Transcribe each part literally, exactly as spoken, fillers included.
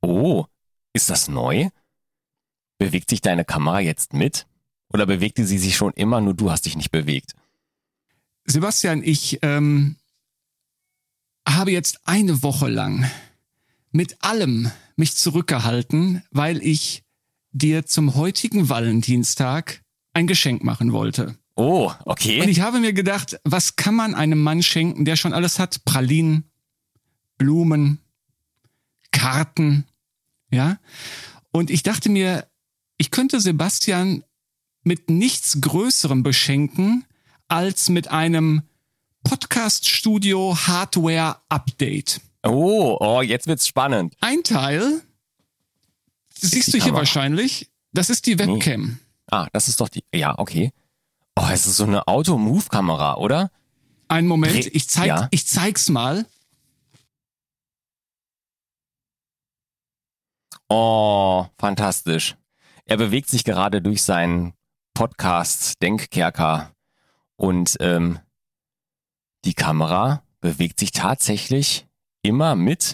Oh, ist das neu? Bewegt sich deine Kamera jetzt mit? Oder bewegte sie sich schon immer, nur du hast dich nicht bewegt? Sebastian, ich ähm, habe jetzt eine Woche lang mit allem mich zurückgehalten, weil ich dir zum heutigen Valentinstag ein Geschenk machen wollte. Oh, okay. Und ich habe mir gedacht, was kann man einem Mann schenken, der schon alles hat? Pralinen, Blumen, Karten, ja? Und ich dachte mir, ich könnte Sebastian mit nichts Größerem beschenken, als mit einem Podcast-Studio-Hardware-Update. Oh, oh, jetzt wird's spannend. Ein Teil, das siehst du hier Kamera. Wahrscheinlich, das ist die Webcam. Nee. Ah, das ist doch die, ja, okay. Oh, es ist so eine Auto-Move-Kamera, oder? Einen Moment, ich, zeig, ja. ich zeig's mal. Oh, fantastisch. Er bewegt sich gerade durch seinen Podcast Denkkerker und ähm, die Kamera bewegt sich tatsächlich immer mit.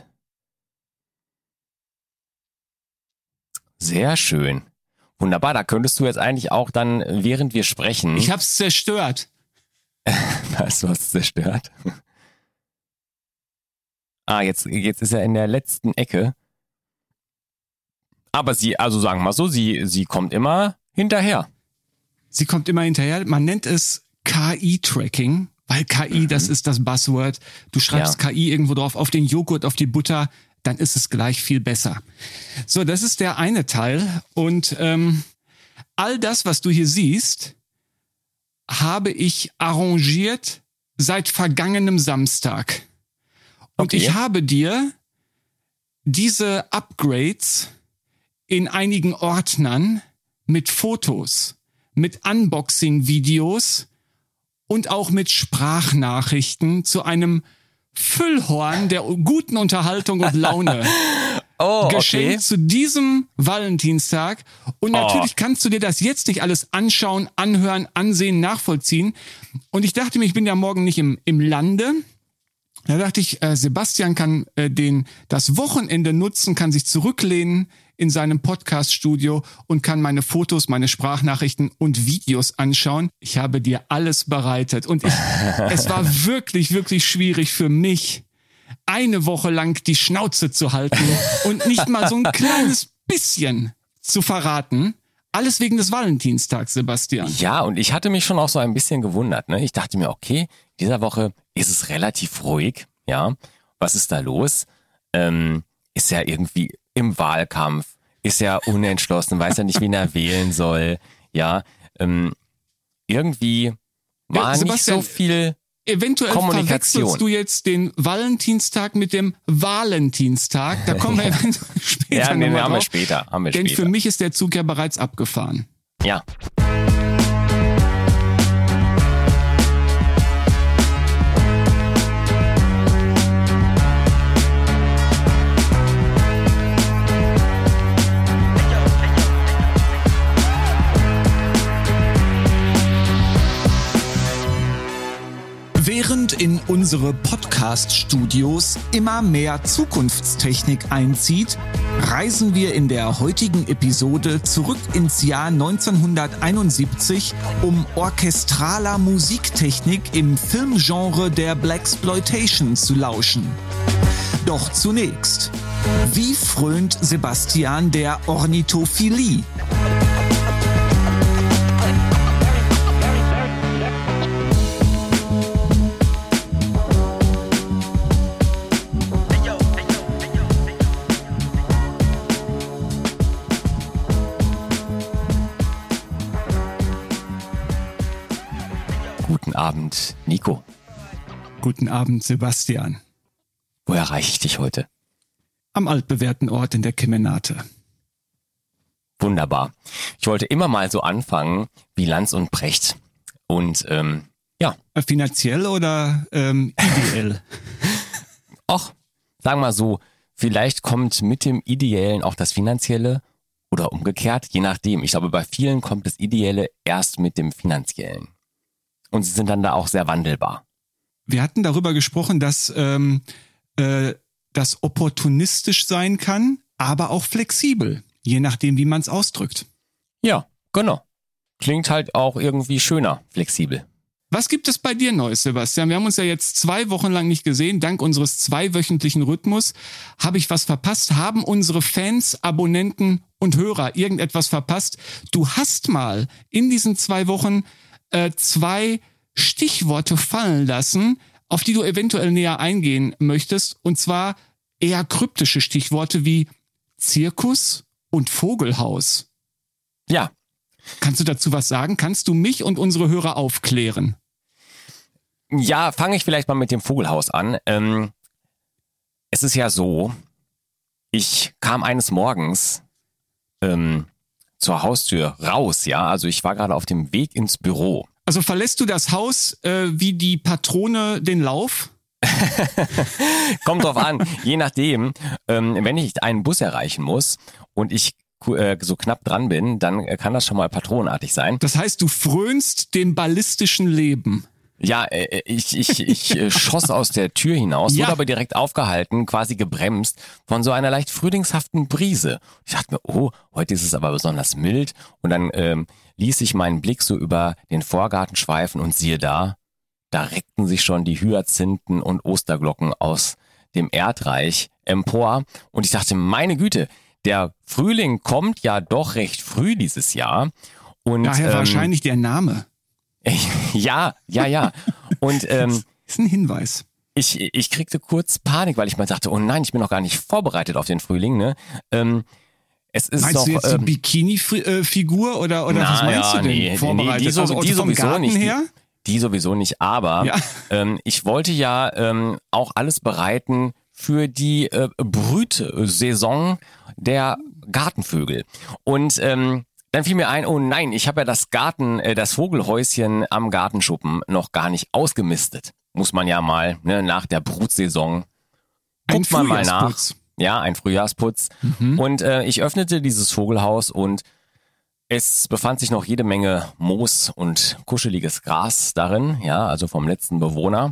Sehr schön. Wunderbar, da könntest du jetzt eigentlich auch dann, während wir sprechen... Ich hab's zerstört. Was, du hast es zerstört? Ah, jetzt, jetzt ist er in der letzten Ecke. Aber sie, also sagen wir mal so, sie, sie kommt immer hinterher. Sie kommt immer hinterher. Man nennt es K I-Tracking, weil K I, mhm. das ist das Buzzword. Du schreibst ja. K I irgendwo drauf, auf den Joghurt, auf die Butter, dann ist es gleich viel besser. So, das ist der eine Teil. Und ähm, all das, was du hier siehst, habe ich arrangiert seit vergangenem Samstag. Und okay. ich habe dir diese Upgrades in einigen Ordnern mit Fotos, mit Unboxing-Videos und auch mit Sprachnachrichten zu einem Füllhorn der guten Unterhaltung und Laune oh, geschenkt okay. zu diesem Valentinstag. Und natürlich oh. kannst du dir das jetzt nicht alles anschauen, anhören, ansehen, nachvollziehen. Und ich dachte mir, ich bin ja morgen nicht im, im Lande. Da dachte ich, äh, Sebastian kann äh, den das Wochenende nutzen, kann sich zurücklehnen in seinem Podcast-Studio und kann meine Fotos, meine Sprachnachrichten und Videos anschauen. Ich habe dir alles bereitet und ich, es war wirklich, wirklich schwierig für mich, eine Woche lang die Schnauze zu halten und nicht mal so ein kleines bisschen zu verraten. Alles wegen des Valentinstags, Sebastian. Ja, und ich hatte mich schon auch so ein bisschen gewundert, ne? Ich dachte mir, okay, dieser Woche ist es relativ ruhig, ja. Was ist da los? Ähm, ist ja irgendwie im Wahlkampf, ist ja unentschlossen, weiß ja nicht, wen er wählen soll, ja. Ähm, irgendwie war ja, nicht so viel eventuell Kommunikation. Verwechselst du jetzt den Valentinstag mit dem Valentinstag? Da kommen wir eventuell später ja, nee, nochmal haben wir drauf. später, haben wir Denn später. für mich ist der Zug ja bereits abgefahren. Ja. Während in unsere Podcast-Studios immer mehr Zukunftstechnik einzieht, reisen wir in der heutigen Episode zurück ins Jahr neunzehnhunderteinundsiebzig, um orchestraler Musiktechnik im Filmgenre der Blaxploitation zu lauschen. Doch zunächst, wie frönt Sebastian der Ornithophilie? Guten Abend, Nico. Guten Abend, Sebastian. Wo erreiche ich dich heute? Am altbewährten Ort in der Kemenate. Wunderbar. Ich wollte immer mal so anfangen wie Lanz und Brecht. Und ähm, ja. Finanziell oder ähm, ideell? Och, sagen wir mal so, vielleicht kommt mit dem Ideellen auch das Finanzielle oder umgekehrt, je nachdem. Ich glaube, bei vielen kommt das Ideelle erst mit dem Finanziellen. Und sie sind dann da auch sehr wandelbar. Wir hatten darüber gesprochen, dass ähm, äh, das opportunistisch sein kann, aber auch flexibel, je nachdem, wie man es ausdrückt. Ja, genau. Klingt halt auch irgendwie schöner, flexibel. Was gibt es bei dir Neues, Sebastian? Wir haben uns ja jetzt zwei Wochen lang nicht gesehen. Dank unseres zweiwöchentlichen Rhythmus. Habe ich was verpasst? Haben unsere Fans, Abonnenten und Hörer irgendetwas verpasst? Du hast mal in diesen zwei Wochen äh, zwei Stichworte fallen lassen, auf die du eventuell näher eingehen möchtest. Und zwar eher kryptische Stichworte wie Zirkus und Vogelhaus. Ja. Kannst du dazu was sagen? Kannst du mich und unsere Hörer aufklären? Ja, fange ich vielleicht mal mit dem Vogelhaus an. Ähm, es ist ja so, ich kam eines Morgens ähm, zur Haustür raus, ja, also ich war gerade auf dem Weg ins Büro. Also verlässt du das Haus äh, wie die Patrone den Lauf? Kommt drauf an, je nachdem, ähm, wenn ich einen Bus erreichen muss und ich so knapp dran bin, dann kann das schon mal patronenartig sein. Das heißt, du frönst dem ballistischen Leben. Ja, ich, ich, ich schoss aus der Tür hinaus, ja. Wurde aber direkt aufgehalten, quasi gebremst von so einer leicht frühlingshaften Brise. Ich dachte mir, oh, heute ist es aber besonders mild. Und dann ähm, ließ ich meinen Blick so über den Vorgarten schweifen und siehe da, da reckten sich schon die Hyazinthen und Osterglocken aus dem Erdreich empor. Und ich dachte, meine Güte, der Frühling kommt ja doch recht früh dieses Jahr. Und, daher ähm, wahrscheinlich der Name. Ja, ja, ja. Und ähm, das ist ein Hinweis. Ich, ich kriegte kurz Panik, weil ich mir dachte, oh nein, ich bin noch gar nicht vorbereitet auf den Frühling. Ne? Ähm, es ist meinst doch, du jetzt ähm, die Bikini-Figur oder, oder na, was meinst ja, du denn nee, vorbereitet? Nee, die, so, also die vom sowieso Garten nicht. her? Die, die sowieso nicht, aber Ja. ähm, ich wollte ja ähm, auch alles bereiten für die äh, Brütsaison der Gartenvögel. Und ähm, dann fiel mir ein, oh nein, ich habe ja das Garten, äh, das Vogelhäuschen am Gartenschuppen noch gar nicht ausgemistet. Muss man ja mal, ne, nach der Brutsaison guckt man mal nach. Ja, ein Frühjahrsputz. Mhm. Und äh, ich öffnete dieses Vogelhaus und es befand sich noch jede Menge Moos und kuscheliges Gras darin, ja, also vom letzten Bewohner.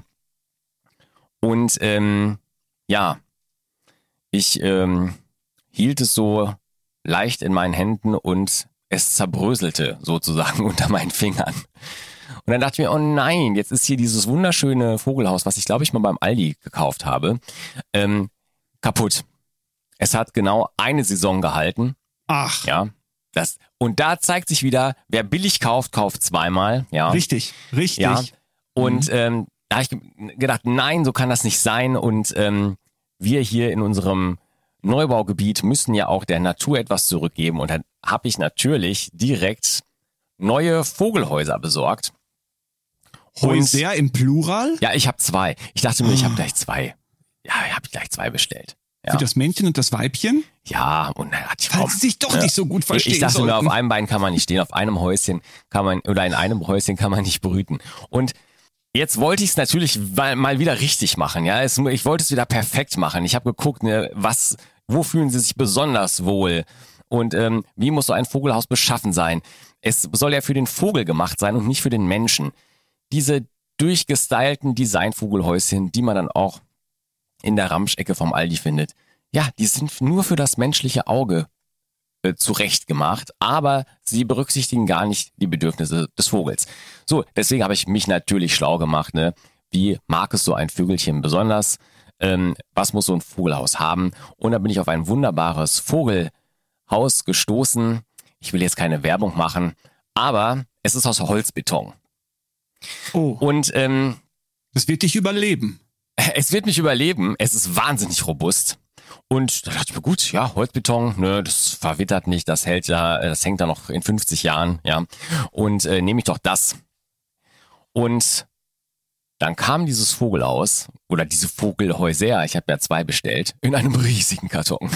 Und ähm, ja, ich ähm, hielt es so leicht in meinen Händen und es zerbröselte sozusagen unter meinen Fingern. Und dann dachte ich mir, oh nein, jetzt ist hier dieses wunderschöne Vogelhaus, was ich glaube ich mal beim Aldi gekauft habe, ähm, kaputt. Es hat genau eine Saison gehalten. Ach. Ja. Das, und da zeigt sich wieder, wer billig kauft, kauft zweimal. Ja. Richtig, richtig. Ja. Und mhm. ähm, da habe ich gedacht, nein, so kann das nicht sein. Und ähm, wir hier in unserem Neubaugebiet müssen ja auch der Natur etwas zurückgeben. Und dann habe ich natürlich direkt neue Vogelhäuser besorgt. Häuser im Plural? Ja, ich habe zwei. Ich dachte mir, oh. ich habe gleich zwei. Ja, ich habe gleich zwei bestellt. Ja. Für das Männchen und das Weibchen? Ja, und dann hat die Falls sie sich doch ja. nicht so gut verstehen Ich dachte sollten. mir, auf einem Bein kann man nicht stehen, auf einem Häuschen kann man, oder in einem Häuschen kann man nicht brüten. Und jetzt wollte ich es natürlich mal wieder richtig machen, ja. Es, ich wollte es wieder perfekt machen. Ich habe geguckt, ne, was, wo fühlen sie sich besonders wohl? Und ähm, wie muss so ein Vogelhaus beschaffen sein? Es soll ja für den Vogel gemacht sein und nicht für den Menschen. Diese durchgestylten Designvogelhäuschen, die man dann auch in der Ramschecke vom Aldi findet, ja, die sind nur für das menschliche Auge äh, zurecht gemacht, aber sie berücksichtigen gar nicht die Bedürfnisse des Vogels. So, deswegen habe ich mich natürlich schlau gemacht, ne? Wie mag es so ein Vögelchen besonders? Ähm, was muss so ein Vogelhaus haben? Und da bin ich auf ein wunderbares Vogelhaus gestoßen. Ich will jetzt keine Werbung machen, aber es ist aus Holzbeton. Oh. Und ähm, das wird dich überleben. Es wird mich überleben. Es ist wahnsinnig robust. Und da dachte ich mir, gut, ja, Holzbeton, ne, das verwittert nicht, das hält ja, das hängt da noch in fünfzig Jahren, ja. Und äh, nehme ich doch das. Und dann kam dieses Vogelhaus, oder diese Vogelhäuser, ich habe ja zwei bestellt, in einem riesigen Karton.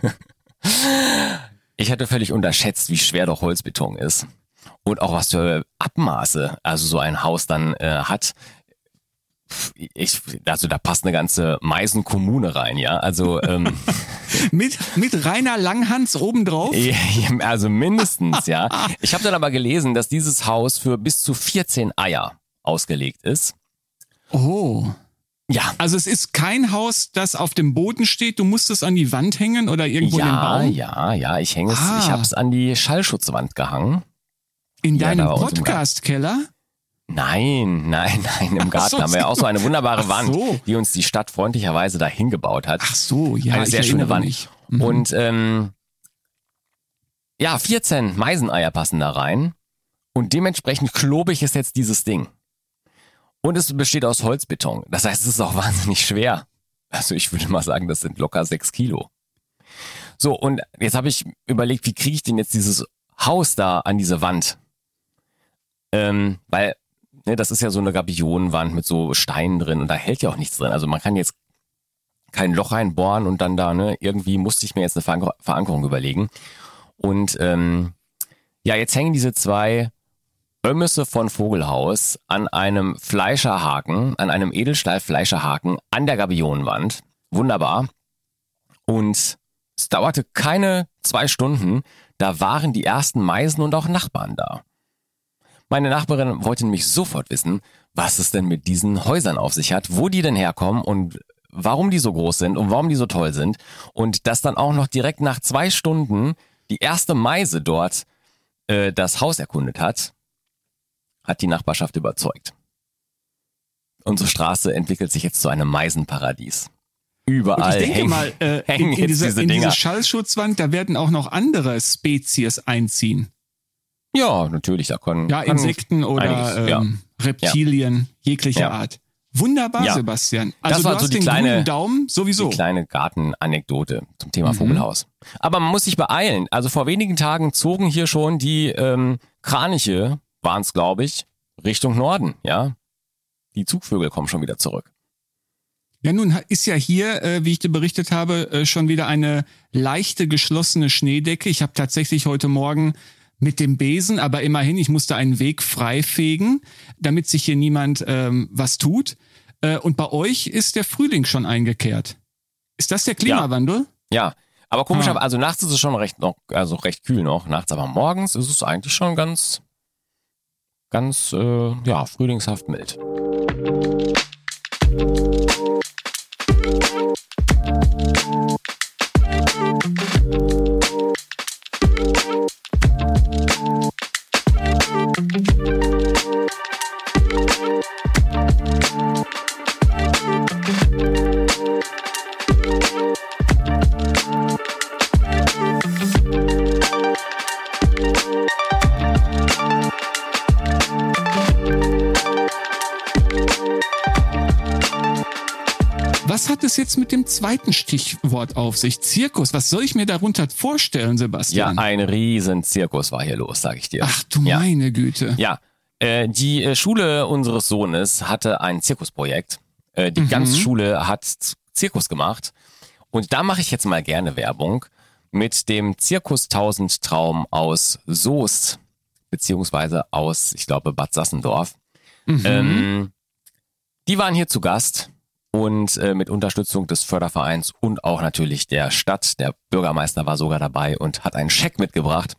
Ich hatte völlig unterschätzt, wie schwer doch Holzbeton ist. Und auch was für Abmaße, also so ein Haus dann äh, hat. Ich, also da passt eine ganze Meißen-Kommune rein, ja. Also ähm, mit mit Rainer Langhans obendrauf? Also mindestens, ja. Ich habe dann aber gelesen, dass dieses Haus für bis zu vierzehn Eier ausgelegt ist. Oh. Ja. Also es ist kein Haus, das auf dem Boden steht. Du musst es an die Wand hängen oder irgendwo in den Ja, Baum? ja, ja, ich hänge es, Ah. ich habe es an die Schallschutzwand gehangen. In Ja, deinem da bei uns im Podcast-Keller? Nein, nein, nein, im Garten so, haben wir ja auch so eine wunderbare ach Wand, so. die uns die Stadt freundlicherweise dahin gebaut hat. Ach so, ja, eine ich sehr schöne erinnere Wand. mich. Mhm. Und ähm, ja, vierzehn Meiseneier passen da rein und dementsprechend klobig ist jetzt dieses Ding. Und es besteht aus Holzbeton. Das heißt, es ist auch wahnsinnig schwer. Also ich würde mal sagen, das sind locker sechs Kilo. So, und jetzt habe ich überlegt, wie kriege ich denn jetzt dieses Haus da an diese Wand? Ähm, weil, ne, das ist ja so eine Gabionenwand mit so Steinen drin und da hält ja auch nichts drin. Also man kann jetzt kein Loch reinbohren und dann da, ne, irgendwie musste ich mir jetzt eine Veranker- Verankerung überlegen. Und ähm, ja, jetzt hängen diese zwei Ömmisse von Vogelhaus an einem Fleischerhaken, an einem Edelstahl-Fleischerhaken an der Gabionenwand. Wunderbar. Und es dauerte keine zwei Stunden, da waren die ersten Meisen und auch Nachbarn da. Meine Nachbarin wollte nämlich sofort wissen, was es denn mit diesen Häusern auf sich hat, wo die denn herkommen und warum die so groß sind und warum die so toll sind. Und dass dann auch noch direkt nach zwei Stunden die erste Meise dort äh, das Haus erkundet hat, hat die Nachbarschaft überzeugt. Unsere Straße entwickelt sich jetzt zu einem Meisenparadies. Überall Und ich denke hängen, mal, äh, hängen in, in, jetzt diese, diese in Dinger. diese Schallschutzwand, da werden auch noch andere Spezies einziehen. Ja, natürlich, da können Ja, kann Insekten oder einiges, ja. ähm, Reptilien jeglicher Ja. Art. Wunderbar, Ja. Sebastian. Also Das war du so hast die den kleine- grünen Daumen sowieso. Die kleine Gartenanekdote zum Thema Mhm. Vogelhaus. Aber man muss sich beeilen. Also vor wenigen Tagen zogen hier schon die ähm, Kraniche, waren es glaube ich, Richtung Norden. Ja, die Zugvögel kommen schon wieder zurück. Ja, nun ha- ist ja hier, äh, wie ich dir berichtet habe, äh, schon wieder eine leichte geschlossene Schneedecke. Ich habe tatsächlich heute Morgen mit dem Besen, aber immerhin, ich musste einen Weg freifegen, damit sich hier niemand ähm, was tut. Äh, und bei euch ist der Frühling schon eingekehrt. Ist das der Klimawandel? Ja, aber komisch, Ah. aber also nachts ist es schon recht noch, also recht kühl noch nachts, aber morgens ist es eigentlich schon ganz, ganz, äh, ja, frühlingshaft mild. Was hat es jetzt mit dem zweiten Stichwort auf sich? Zirkus. Was soll ich mir darunter vorstellen, Ja, Sebastian? ein riesen Zirkus war hier los, sag ich dir. Ach du ja. meine Güte. Ja, äh, die äh, Schule unseres Sohnes hatte ein Zirkusprojekt. Äh, die Mhm. ganze Schule hat Z- Zirkus gemacht. Und da mache ich jetzt mal gerne Werbung mit dem Zirkus tausend Traum aus Soest, beziehungsweise aus, ich glaube, Bad Sassendorf. Mhm. Ähm, die waren hier zu Gast und äh, mit Unterstützung des Fördervereins und auch natürlich der Stadt. Der Bürgermeister war sogar dabei und hat einen Scheck mitgebracht.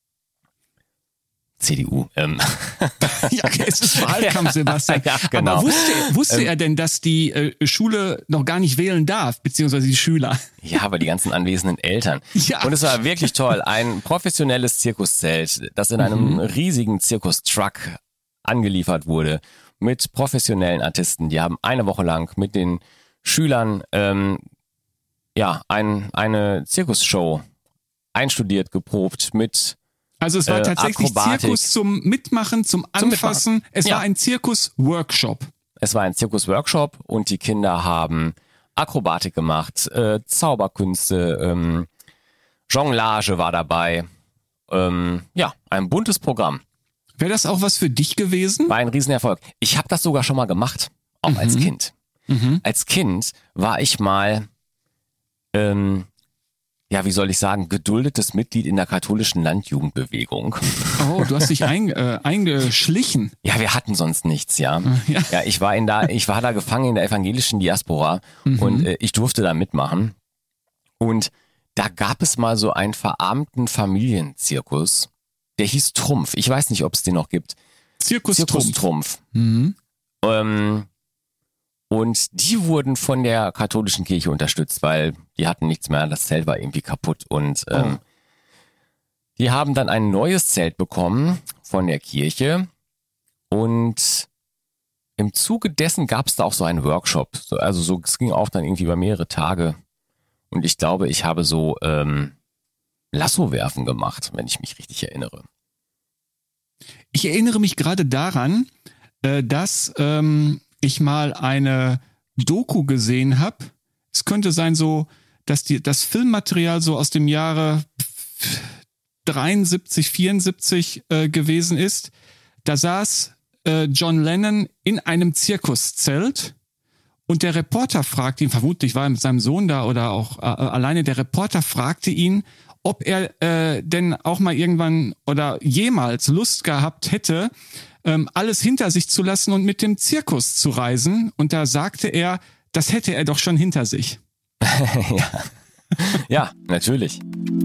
C D U. Ähm. Ja, es ist Wahlkampf, Sebastian. Ja, genau. Aber wusste, wusste Ähm. er denn, dass die äh, Schule noch gar nicht wählen darf, beziehungsweise die Schüler? Ja, aber die ganzen anwesenden Eltern. Ja. Und es war wirklich toll. Ein professionelles Zirkuszelt, das in einem riesigen Zirkustruck angeliefert wurde mit professionellen Artisten. Die haben eine Woche lang mit den Schülern ähm, ja ein, eine Zirkusshow einstudiert, geprobt mit Also es war Äh, tatsächlich Akrobatik. Zirkus zum Mitmachen, zum Zum Anfassen. Mitmachen. Es Ja. war ein Zirkus-Workshop. Es war ein Zirkusworkshop und die Kinder haben Akrobatik gemacht, äh, Zauberkünste, ähm, Jonglage war dabei. Ähm, ja, ein buntes Programm. Wäre das auch was für dich gewesen? War ein Riesenerfolg. Ich habe das sogar schon mal gemacht, auch als Kind. Mhm. Als Kind war ich mal, ähm, ja, wie soll ich sagen, geduldetes Mitglied in der katholischen Landjugendbewegung. Oh, du hast dich ein, äh, eingeschlichen. Ja, wir hatten sonst nichts, ja. Ja. Ja, ich war in da, ich war da gefangen in der evangelischen Diaspora und äh, ich durfte da mitmachen. Und da gab es mal so einen verarmten Familienzirkus, der hieß Trumpf. Ich weiß nicht, ob es den noch gibt. Zirkus, Zirkus Trumpf. Trumpf. Mhm. Ähm, Und die wurden von der katholischen Kirche unterstützt, weil die hatten nichts mehr, das Zelt war irgendwie kaputt. Und ähm, oh. die haben dann ein neues Zelt bekommen von der Kirche. Und im Zuge dessen gab es da auch so einen Workshop. Also so, es ging auch dann irgendwie über mehrere Tage. Und ich glaube, ich habe so ähm, Lasso-Werfen gemacht, wenn ich mich richtig erinnere. Ich erinnere mich gerade daran, äh, dass ähm, ich mal eine Doku gesehen habe. Es könnte sein so, dass die, das Filmmaterial so aus dem Jahre dreiundsiebzig, vierundsiebzig äh, gewesen ist. Da saß äh, John Lennon in einem Zirkuszelt und der Reporter fragte ihn, vermutlich war er mit seinem Sohn da oder auch äh, alleine, der Reporter fragte ihn, ob er äh, denn auch mal irgendwann oder jemals Lust gehabt hätte, ähm, alles hinter sich zu lassen und mit dem Zirkus zu reisen. Und da sagte er, das hätte er doch schon hinter sich. ja. ja, natürlich.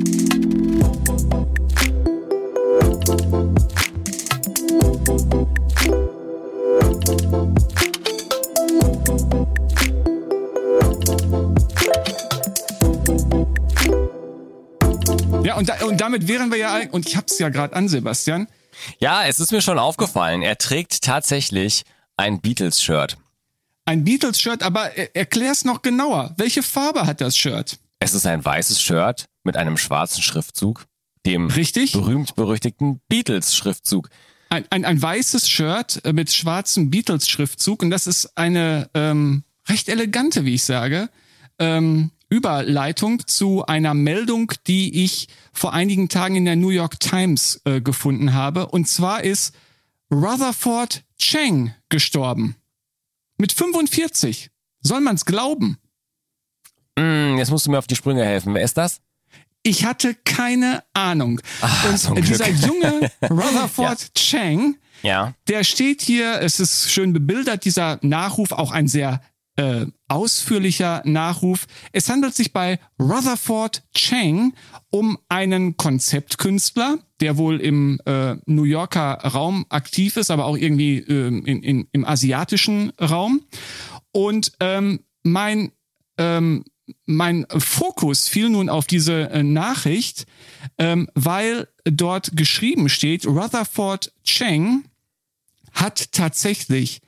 Ja, und, da, und damit wären wir ja, und ich hab's ja gerade an, Sebastian. Ja, es ist mir schon aufgefallen, er trägt tatsächlich ein Beatles-Shirt. Ein Beatles-Shirt, aber er, erklär's noch genauer. Welche Farbe hat das Shirt? Es ist ein weißes Shirt mit einem schwarzen Schriftzug, dem Richtig? berühmt-berüchtigten Beatles-Schriftzug. Ein, ein, ein weißes Shirt mit schwarzem Beatles-Schriftzug und das ist eine ähm, recht elegante, wie ich sage, ähm, Überleitung zu einer Meldung, die ich vor einigen Tagen in der New York Times äh, gefunden habe. Und zwar ist Rutherford Cheng gestorben. Mit fünfundvierzig. Soll man's glauben? Mm, jetzt musst du mir auf die Sprünge helfen. Wer ist das? Ich hatte keine Ahnung. Ach, und zum dieser Glück. junge Rutherford ja. Cheng, ja. der steht hier, es ist schön bebildert, dieser Nachruf, auch ein sehr äh, ausführlicher Nachruf. Es handelt sich bei Rutherford Cheng um einen Konzeptkünstler, der wohl im äh, New Yorker Raum aktiv ist, aber auch irgendwie äh, in, in, im asiatischen Raum. Und ähm, mein ähm, Mein Fokus fiel nun auf diese äh, Nachricht, ähm, weil dort geschrieben steht, Rutherford Cheng hat tatsächlich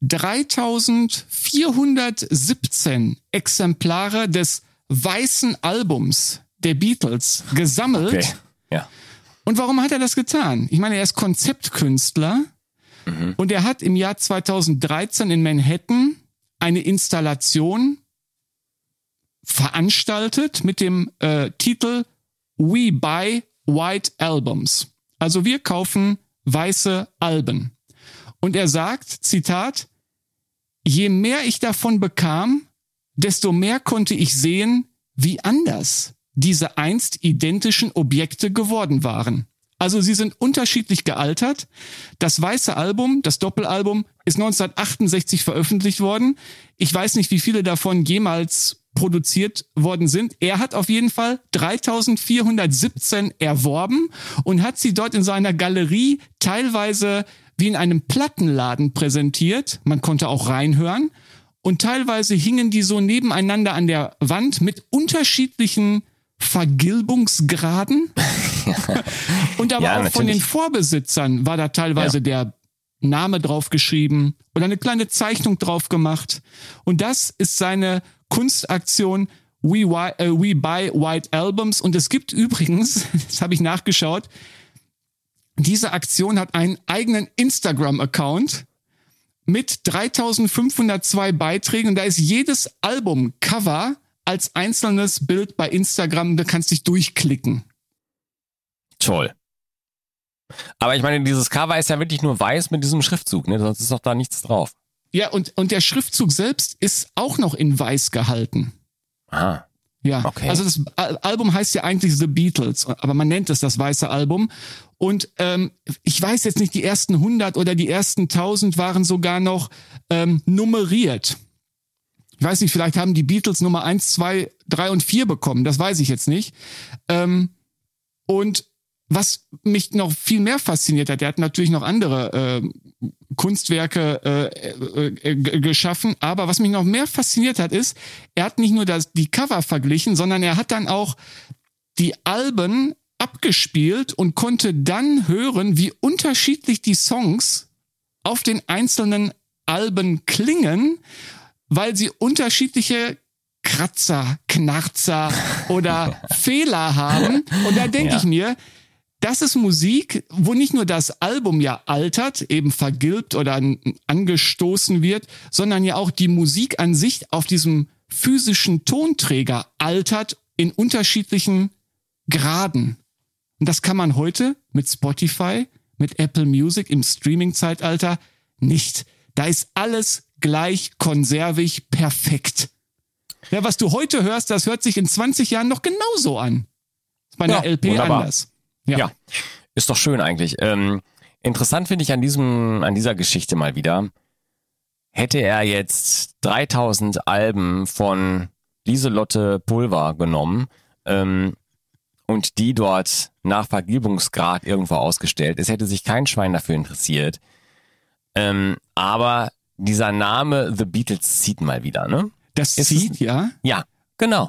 dreitausendvierhundertsiebzehn Exemplare des weißen Albums der Beatles gesammelt. Okay. Ja. Und warum hat er das getan? Ich meine, er ist Konzeptkünstler mhm. und er hat im Jahr zweitausenddreizehn in Manhattan eine Installation veranstaltet mit dem äh, Titel We Buy White Albums. Also wir kaufen weiße Alben. Und er sagt, Zitat, je mehr ich davon bekam, desto mehr konnte ich sehen, wie anders diese einst identischen Objekte geworden waren. Also sie sind unterschiedlich gealtert. Das weiße Album, das Doppelalbum, ist neunzehnhundertachtundsechzig veröffentlicht worden. Ich weiß nicht, wie viele davon jemals produziert worden sind. Er hat auf jeden Fall dreitausendvierhundertsiebzehn erworben und hat sie dort in seiner Galerie teilweise wie in einem Plattenladen präsentiert. Man konnte auch reinhören. Und teilweise hingen die so nebeneinander an der Wand mit unterschiedlichen Vergilbungsgraden. Und aber ja, auch natürlich. Von den Vorbesitzern war da teilweise ja. der Name draufgeschrieben oder eine kleine Zeichnung drauf gemacht. Und das ist seine Kunstaktion We, uh, We Buy White Albums. Und es gibt übrigens, das habe ich nachgeschaut, diese Aktion hat einen eigenen Instagram-Account mit dreitausendfünfhundertzwei Beiträgen. Und da ist jedes Albumcover als einzelnes Bild bei Instagram. Da kannst du dich durchklicken. Toll. Aber ich meine, dieses Cover ist ja wirklich nur weiß mit diesem Schriftzug, ne? Sonst ist doch da nichts drauf. Ja, und, und der Schriftzug selbst ist auch noch in weiß gehalten. Ah. Ja, okay. Also das Album heißt ja eigentlich The Beatles, aber man nennt es das weiße Album. Und ähm, ich weiß jetzt nicht, die ersten hundert oder die ersten tausend waren sogar noch ähm, nummeriert. Ich weiß nicht, vielleicht haben die Beatles Nummer eins, zwei, drei und vier bekommen, das weiß ich jetzt nicht. Ähm, und was mich noch viel mehr fasziniert hat, der hat natürlich noch andere äh, Kunstwerke äh, äh, g- geschaffen. Aber was mich noch mehr fasziniert hat, ist, er hat nicht nur das, die Cover verglichen, sondern er hat dann auch die Alben abgespielt und konnte dann hören, wie unterschiedlich die Songs auf den einzelnen Alben klingen, weil sie unterschiedliche Kratzer, Knarzer oder Fehler haben. Und da denke Ja. ich mir, das ist Musik, wo nicht nur das Album ja altert, eben vergilbt oder angestoßen wird, sondern ja auch die Musik an sich auf diesem physischen Tonträger altert in unterschiedlichen Graden. Und das kann man heute mit Spotify, mit Apple Music im Streaming-Zeitalter nicht. Da ist alles gleich konservig perfekt. Ja, was du heute hörst, das hört sich in zwanzig Jahren noch genauso an. Ist bei einer Ja, L P wunderbar. anders. Ja. Ja. Ist doch schön eigentlich. Ähm, interessant finde ich an diesem, an dieser Geschichte mal wieder, hätte er jetzt dreitausend Alben von Lieselotte Pulver genommen, ähm, und die dort nach Vergilbungsgrad irgendwo ausgestellt. Es hätte sich kein Schwein dafür interessiert. Ähm, aber dieser Name The Beatles zieht mal wieder, ne? Das Ist zieht, es- ja. Ja, genau.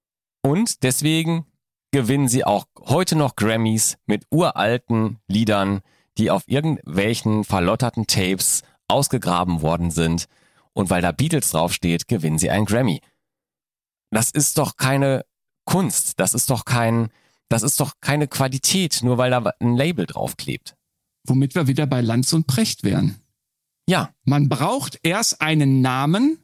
Und deswegen gewinnen sie auch heute noch Grammys mit uralten Liedern, die auf irgendwelchen verlotterten Tapes ausgegraben worden sind. Und weil da Beatles draufsteht, gewinnen sie einen Grammy. Das ist doch keine Kunst. Das ist doch kein, das ist doch keine Qualität, nur weil da ein Label draufklebt. Womit wir wieder bei Lanz und Precht wären. Ja, Man braucht erst einen Namen.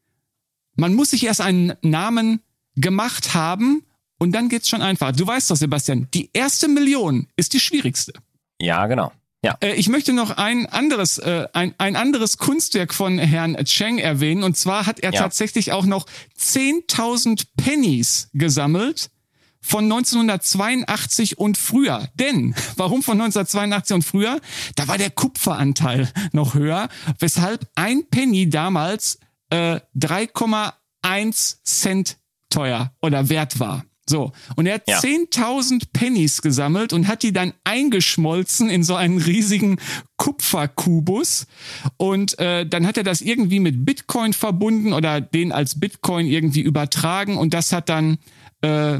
Man muss sich erst einen Namen gemacht haben und dann geht's schon einfach. Du weißt doch, Sebastian, die erste Million ist die schwierigste. ja, genau. Ja, Äh, ich möchte noch ein anderes, äh, ein, ein anderes Kunstwerk von Herrn Cheng erwähnen. Und zwar hat er Ja. tatsächlich auch noch zehntausend Pennies gesammelt von neunzehnhundertzweiundachtzig und früher. Denn, warum von neunzehnhundertzweiundachtzig und früher? Da war der Kupferanteil noch höher, weshalb ein Penny damals äh, drei Komma eins Cent teuer oder wert war. So, und er hat Ja. zehntausend Pennies gesammelt und hat die dann eingeschmolzen in so einen riesigen Kupferkubus. Und äh, dann hat er das irgendwie mit Bitcoin verbunden oder den als Bitcoin irgendwie übertragen. Und das hat dann äh,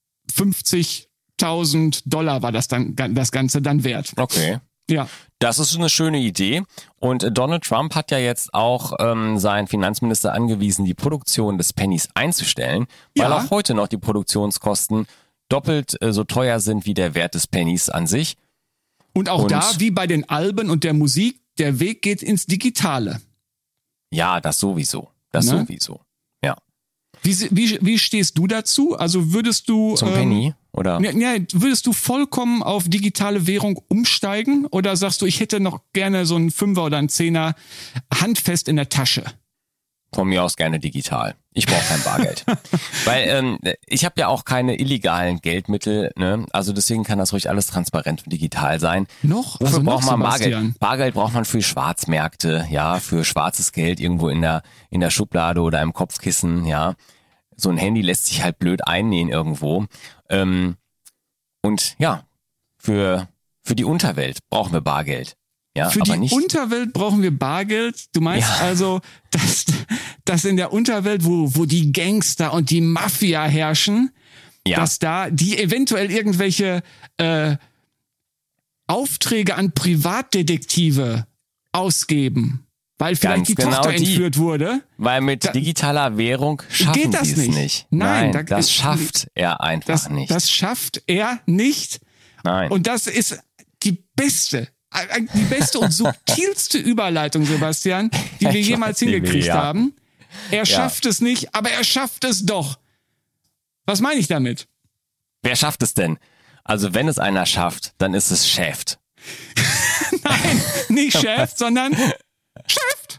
fünfzigtausend Dollar war das dann das Ganze dann wert. okay. Ja, Das ist eine schöne Idee. Und äh, Donald Trump hat ja jetzt auch ähm, seinen Finanzminister angewiesen, die Produktion des Pennys einzustellen, weil Ja. auch heute noch die Produktionskosten doppelt äh, so teuer sind wie der Wert des Pennys an sich. und auch Und- da, wie bei den Alben und der Musik, der Weg geht ins Digitale. Ja, das sowieso. Das Ne? sowieso. Ja. Wie, wie, wie stehst du dazu? Also würdest du... Zum ähm, Penny, oder? Ja, ja, würdest du vollkommen auf digitale Währung umsteigen oder sagst du, ich hätte noch gerne so einen Fünfer oder einen Zehner handfest in der Tasche? Von mir aus gerne digital. Ich brauche kein Bargeld. Weil ähm, ich habe ja auch keine illegalen Geldmittel, ne? Also deswegen kann das ruhig alles transparent und digital sein. Noch? Wofür Also noch, braucht man Sebastian? Bargeld? Bargeld braucht man für Schwarzmärkte, ja, für schwarzes Geld irgendwo in der in der Schublade oder im Kopfkissen, ja. So ein Handy lässt sich halt blöd einnähen irgendwo. Ähm, und ja, für für die Unterwelt brauchen wir Bargeld. Ja, Für aber die nicht. Unterwelt brauchen wir Bargeld. Du meinst Ja. also, dass, dass in der Unterwelt, wo, wo die Gangster und die Mafia herrschen, ja, dass da die eventuell irgendwelche äh, Aufträge an Privatdetektive ausgeben, weil vielleicht Ganz die genau Tochter die. entführt wurde. weil mit da- digitaler Währung schaffen Geht das sie es nicht? nicht. Nein, Nein, da- das schafft er einfach Das, nicht. das schafft er nicht. Nein. Und das ist die beste, äh, die beste und subtilste Überleitung, Sebastian, die wir Ich jemals weiß, die wir, hingekriegt ja. haben. Er schafft es nicht, aber er schafft es doch. Was meine ich damit? Wer schafft es denn? Also wenn es einer schafft, dann ist es Chef. Nein, nicht Chef, sondern Chef.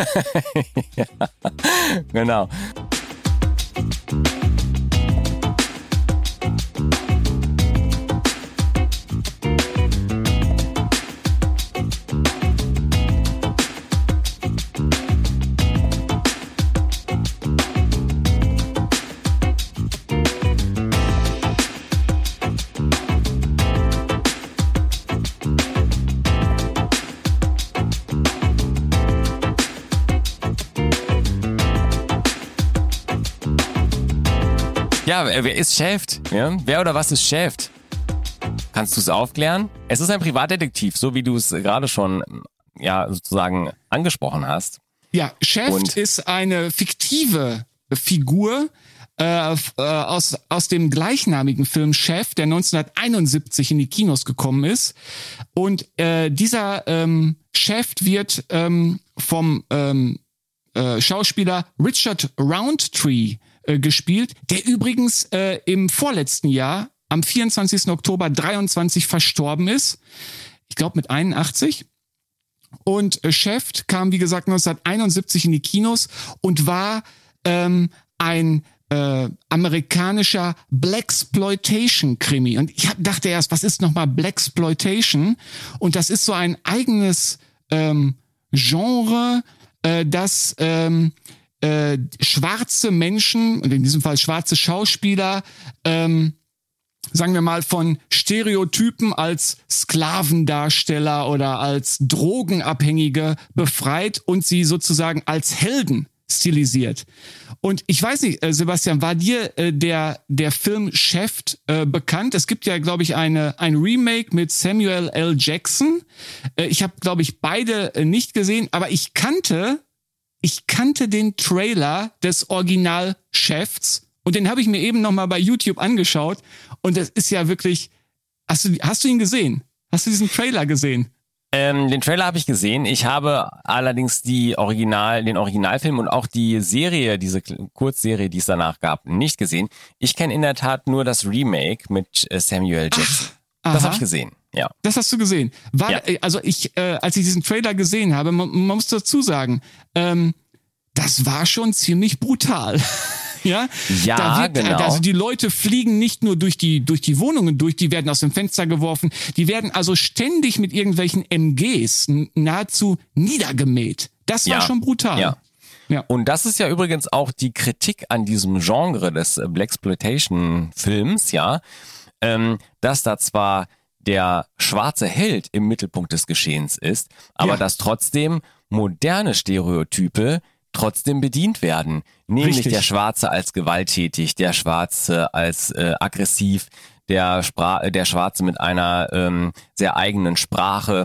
Genau. Ja, wer ist Shaft? Ja? Wer oder was ist Shaft? Kannst du es aufklären? Es ist ein Privatdetektiv, so wie du es gerade schon ja sozusagen angesprochen hast. Ja, Shaft Und ist eine fiktive Figur äh, äh, aus aus dem gleichnamigen Film Shaft, der neunzehnhunderteinundsiebzig in die Kinos gekommen ist. Und äh, dieser ähm, Shaft wird ähm, vom ähm, äh, Schauspieler Richard Roundtree äh, gespielt, der übrigens äh, im vorletzten Jahr am vierundzwanzigsten Oktober dreiundzwanzig verstorben ist. Ich glaube mit einundachtzig. Und äh, Shaft kam, wie gesagt, neunzehnhunderteinundsiebzig in die Kinos und war ähm, ein äh, amerikanischer Blaxploitation-Krimi. Und ich hab, dachte erst, was ist nochmal Blaxploitation? Und das ist so ein eigenes ähm, Genre, äh, das ähm, äh, schwarze Menschen, und in diesem Fall schwarze Schauspieler, ähm, sagen wir mal, von Stereotypen als Sklavendarsteller oder als Drogenabhängige befreit und sie sozusagen als Helden stilisiert. Und ich weiß nicht, äh, Sebastian, war dir äh, der der Film Shaft äh, bekannt? Es gibt ja, glaube ich, eine ein Remake mit Samuel L. Jackson. Äh, ich habe, glaube ich, beide äh, nicht gesehen, aber ich kannte ich kannte den Trailer des Original Shafts. Und den habe ich mir eben nochmal bei YouTube angeschaut. Und das ist ja wirklich... Hast du, hast du ihn gesehen? Hast du diesen Trailer gesehen? Ähm, den Trailer habe ich gesehen. Ich habe allerdings die Original, den Originalfilm und auch die Serie, diese Kurzserie, die es danach gab, nicht gesehen. Ich kenne in der Tat nur das Remake mit Samuel Jackson. Ach, das habe ich gesehen. Ja. Das hast du gesehen. War, ja. Also ich, äh, als ich diesen Trailer gesehen habe, man, man muss dazu sagen, ähm, das war schon ziemlich brutal. Ja, ja da wird, genau. Also die Leute fliegen nicht nur durch die durch die Wohnungen durch, die werden aus dem Fenster geworfen, die werden also ständig mit irgendwelchen M Gs nahezu niedergemäht. Das war ja. schon brutal. Ja. Ja. Und das ist ja übrigens auch die Kritik an diesem Genre des Blaxploitation-Films, ja, ähm, dass da zwar der schwarze Held im Mittelpunkt des Geschehens ist, aber ja. dass trotzdem moderne Stereotype trotzdem bedient werden. Nämlich Richtig. Der Schwarze als gewalttätig, der Schwarze als äh, aggressiv, der, Spra- der Schwarze mit einer ähm, sehr eigenen Sprache.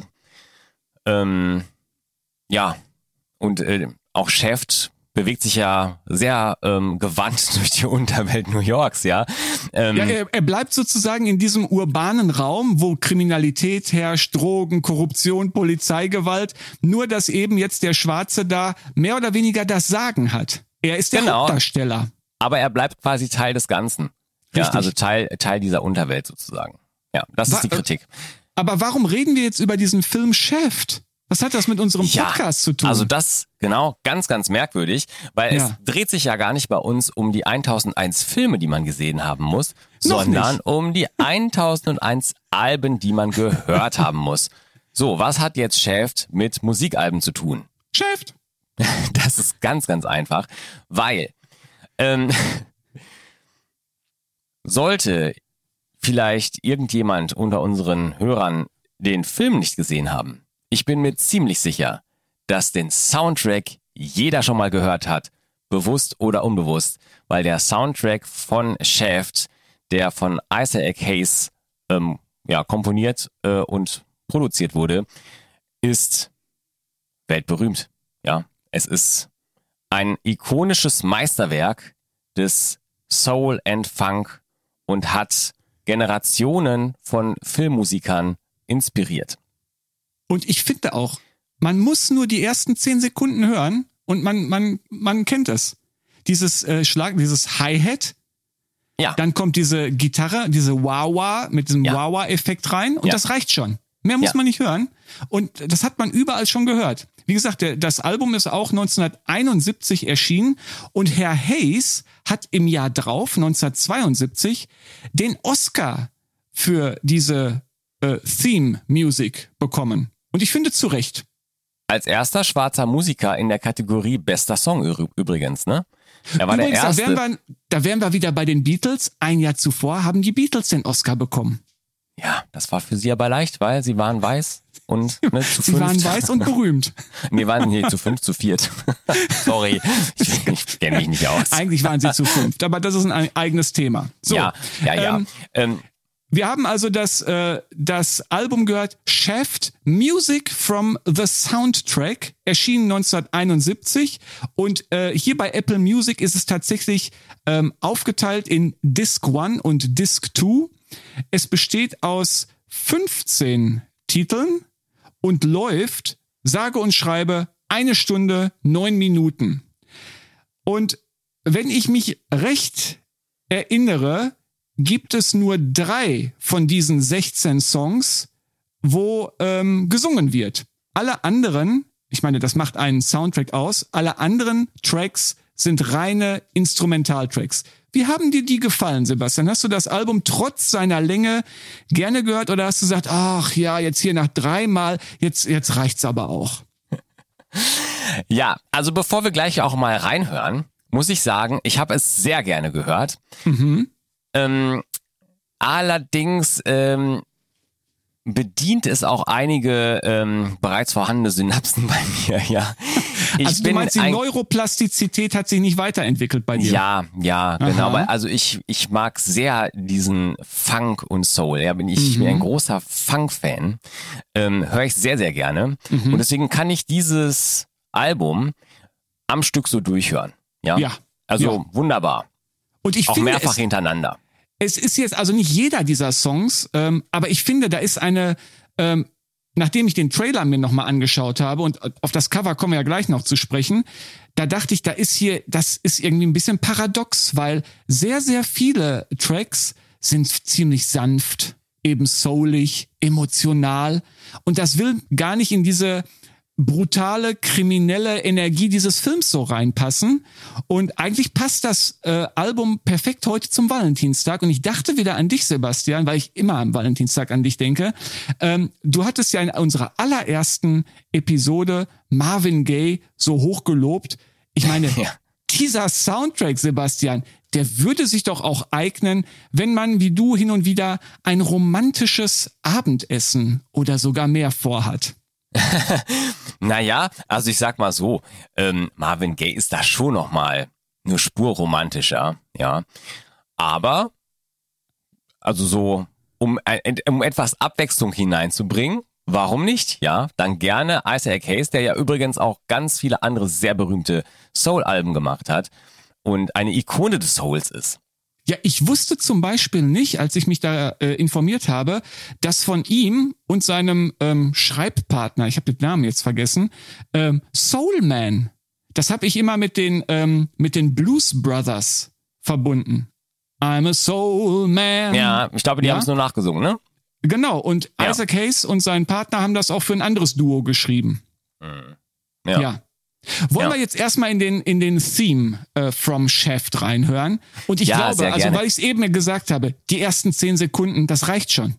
Ähm, ja, und äh, auch Shaft bewegt sich ja sehr ähm, gewandt durch die Unterwelt New Yorks, ja. Ähm, ja, er, er bleibt sozusagen in diesem urbanen Raum, wo Kriminalität herrscht, Drogen, Korruption, Polizeigewalt, nur dass eben jetzt der Schwarze da mehr oder weniger das Sagen hat. Er ist der genau. Hauptdarsteller. Aber er bleibt quasi Teil des Ganzen. Ja, also Teil, Teil dieser Unterwelt sozusagen. Ja, das ist Wa- die Kritik. Aber warum reden wir jetzt über diesen Film Shaft? Was hat das mit unserem Podcast ja, zu tun? Also das, genau, ganz, ganz merkwürdig, weil Ja. es dreht sich ja gar nicht bei uns um die eins Filme, die man gesehen haben muss, Noch sondern nicht. um die eins Alben, die man gehört haben muss. So, was hat jetzt Shaft mit Musikalben zu tun? Shaft. Das ist ganz, ganz einfach, weil ähm, sollte vielleicht irgendjemand unter unseren Hörern den Film nicht gesehen haben, ich bin mir ziemlich sicher, dass den Soundtrack jeder schon mal gehört hat, bewusst oder unbewusst, weil der Soundtrack von Shaft, der von Isaac Hayes ähm, ja, komponiert äh, und produziert wurde, ist weltberühmt. Ja, es ist ein ikonisches Meisterwerk des Soul and Funk und hat Generationen von Filmmusikern inspiriert. Und ich finde auch, man muss nur die ersten zehn Sekunden hören und man man man kennt es. Dieses äh, Schlag, dieses Hi-Hat. Ja. Dann kommt diese Gitarre, diese Wah-Wah mit diesem Ja. Wah-Wah-Effekt rein und Ja. das reicht schon. Mehr muss Ja. man nicht hören. Und das hat man überall schon gehört. Wie gesagt, der, das Album ist auch neunzehnhunderteinundsiebzig erschienen und Herr Hayes hat im Jahr drauf, neunzehnhundertzweiundsiebzig, den Oscar für diese äh, Theme-Music bekommen. Und ich finde zu Recht. Als erster schwarzer Musiker in der Kategorie Bester Song ü- übrigens, ne? Er war Übrigens, der erste. Da wären, wir, da wären wir wieder bei den Beatles. Ein Jahr zuvor haben die Beatles den Oscar bekommen. Ja, das war für sie aber leicht, weil sie waren weiß. und ne, zu Sie fünft. waren weiß und berühmt. Wir waren nee, zu fünf, zu viert. Sorry, ich, ich kenne mich nicht aus. Eigentlich waren sie zu fünft, aber das ist ein eigenes Thema. So, ja, ja, ja. Ähm, ähm, wir haben also das, äh, das Album gehört, Shaft, Music from the Soundtrack, erschien neunzehnhunderteinundsiebzig und äh, hier bei Apple Music ist es tatsächlich ähm, aufgeteilt in Disc eins und Disc zwei. Es besteht aus fünfzehn Titeln und läuft, sage und schreibe, eine Stunde, neun Minuten. Und wenn ich mich recht erinnere, gibt es nur drei von diesen sechzehn Songs, wo ähm, gesungen wird. Alle anderen, ich meine, das macht einen Soundtrack aus, alle anderen Tracks sind reine Instrumentaltracks. Wie haben dir die gefallen, Sebastian? Hast du das Album trotz seiner Länge gerne gehört oder hast du gesagt, ach ja, jetzt hier nach dreimal, jetzt, jetzt reicht's aber auch? Ja, also bevor wir gleich auch mal reinhören, muss ich sagen, ich habe es sehr gerne gehört. Mhm. Ähm, allerdings ähm, bedient es auch einige ähm, bereits vorhandene Synapsen bei mir, ja. Ich also du bin meinst, die ein, Neuroplastizität hat sich nicht weiterentwickelt bei dir? Ja, ja, genau. Aha. Weil, also ich ich mag sehr diesen Funk und Soul. Ja, bin ich, ich bin ein großer Funk-Fan. Ähm, höre ich sehr, sehr gerne. Mhm. Und deswegen kann ich dieses Album am Stück so durchhören. Ja, Ja. also Ja. wunderbar. Und ich Auch finde, mehrfach es, hintereinander. es ist jetzt also nicht jeder dieser Songs, ähm, aber ich finde, da ist eine, ähm, nachdem ich den Trailer mir nochmal angeschaut habe und auf das Cover kommen wir ja gleich noch zu sprechen, da dachte ich, da ist hier, das ist irgendwie ein bisschen paradox, weil sehr, sehr viele Tracks sind ziemlich sanft, eben soulig, emotional und das will gar nicht in diese brutale, kriminelle Energie dieses Films so reinpassen. Und eigentlich passt das äh, Album perfekt heute zum Valentinstag. Und ich dachte wieder an dich, Sebastian, weil ich immer am Valentinstag an dich denke. Ähm, du hattest ja in unserer allerersten Episode Marvin Gaye so hoch gelobt. Ich meine, Ja. dieser Soundtrack, Sebastian, der würde sich doch auch eignen, wenn man wie du hin und wieder ein romantisches Abendessen oder sogar mehr vorhat. Naja, also ich sag mal so, ähm, Marvin Gaye ist da schon nochmal eine Spur romantischer, ja. Aber, also so, um, um etwas Abwechslung hineinzubringen, warum nicht, ja? Dann gerne Isaac Hayes, der ja übrigens auch ganz viele andere sehr berühmte Soul-Alben gemacht hat und eine Ikone des Souls ist. Ja, ich wusste zum Beispiel nicht, als ich mich da äh, informiert habe, dass von ihm und seinem ähm, Schreibpartner, ich habe den Namen jetzt vergessen, ähm, Soul Man, das habe ich immer mit den ähm, mit den Blues Brothers verbunden. I'm a Soul Man. Ja, ich glaube, die Ja? haben es nur nachgesungen, ne? Genau, und Ja. Isaac Hayes und sein Partner haben das auch für ein anderes Duo geschrieben. Ja. Ja. Wollen Ja. wir jetzt erstmal in den in den Theme äh, from Shaft reinhören? Und ich Ja, glaube, sehr also gerne. weil ich es eben gesagt habe, die ersten zehn Sekunden, das reicht schon.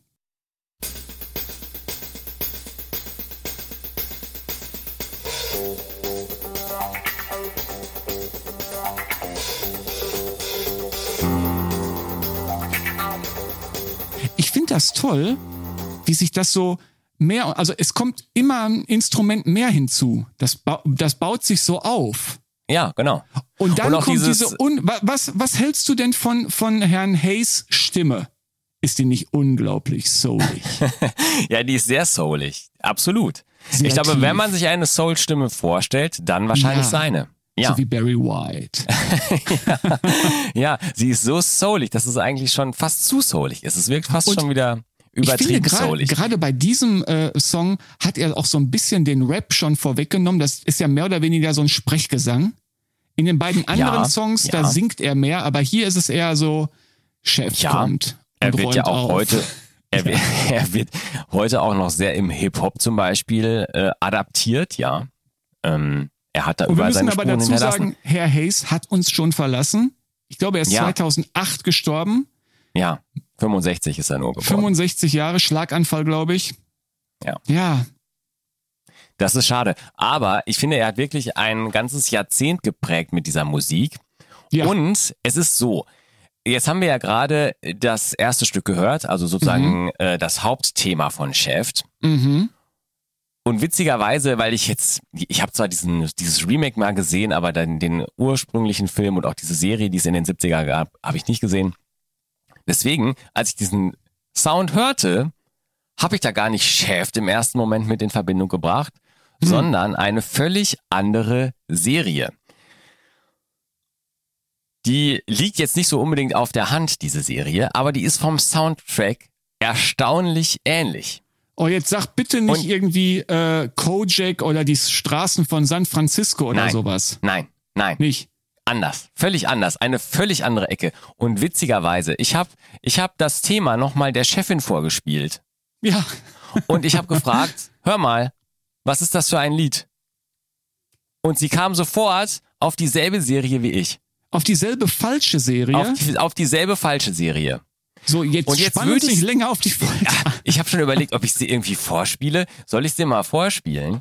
Ich finde das toll, wie sich das so mehr, also es kommt immer ein Instrument mehr hinzu. Das, ba das baut sich so auf. Ja, genau. Und dann Und auch kommt dieses- diese, un wa- was, was hältst du denn von, von Herrn Hayes Stimme? Ist die nicht unglaublich soulig? Ja, die ist sehr soulig. Absolut. Sehr ich glaube, tief. wenn man sich eine Soul-Stimme vorstellt, dann wahrscheinlich Ja. seine. Ja. So wie Barry White. Ja, sie ist so soulig, dass es eigentlich schon fast zu soulig ist. Es wirkt fast Und schon wieder Ich finde, übertrieben gerade soulig. gerade bei diesem äh, Song hat er auch so ein bisschen den Rap schon vorweggenommen. Das ist ja mehr oder weniger so ein Sprechgesang. In den beiden anderen Ja, Songs, ja. da singt er mehr, aber hier ist es eher so, Chef Ja, kommt und Er wird räumt ja auch auf. heute, er wird, er wird heute auch noch sehr im Hip-Hop zum Beispiel äh, adaptiert, ja. Ähm, er hat da Und wir überall müssen seine aber Spuren dazu hinterlassen. sagen, Herr Hayes hat uns schon verlassen. Ich glaube, er ist Ja. zweitausendacht gestorben. Ja, fünfundsechzig ist er nur geworden. fünfundsechzig Jahre, Schlaganfall, glaube ich. Ja. Ja, Das ist schade. Aber ich finde, er hat wirklich ein ganzes Jahrzehnt geprägt mit dieser Musik. ja. Und es ist so, jetzt haben wir ja gerade das erste Stück gehört, also sozusagen äh, das Hauptthema von Shaft. Mhm. Und witzigerweise, weil ich jetzt, ich habe zwar diesen dieses Remake mal gesehen, aber dann den ursprünglichen Film und auch diese Serie, die es in den siebziger gab, habe ich nicht gesehen. Deswegen, als ich diesen Sound hörte, habe ich da gar nicht Shaft im ersten Moment mit in Verbindung gebracht, hm. sondern eine völlig andere Serie. Die liegt jetzt nicht so unbedingt auf der Hand, diese Serie, aber die ist vom Soundtrack erstaunlich ähnlich. Oh, jetzt sag bitte nicht Und irgendwie äh, Kojak oder die Straßen von San Francisco oder nein, sowas. Nein, nein. Nicht? Anders, völlig anders, eine völlig andere Ecke. Und witzigerweise, ich habe ich hab das Thema nochmal der Chefin vorgespielt. Ja. Und ich habe gefragt, hör mal, was ist das für ein Lied? Und sie kam sofort auf dieselbe Serie wie ich. Auf dieselbe falsche Serie? Auf, die, auf dieselbe falsche Serie. So, jetzt, und jetzt spann uns nicht ich, länger auf die Folter. Ja, ich habe schon überlegt, ob ich sie irgendwie vorspiele. Soll ich sie mal vorspielen?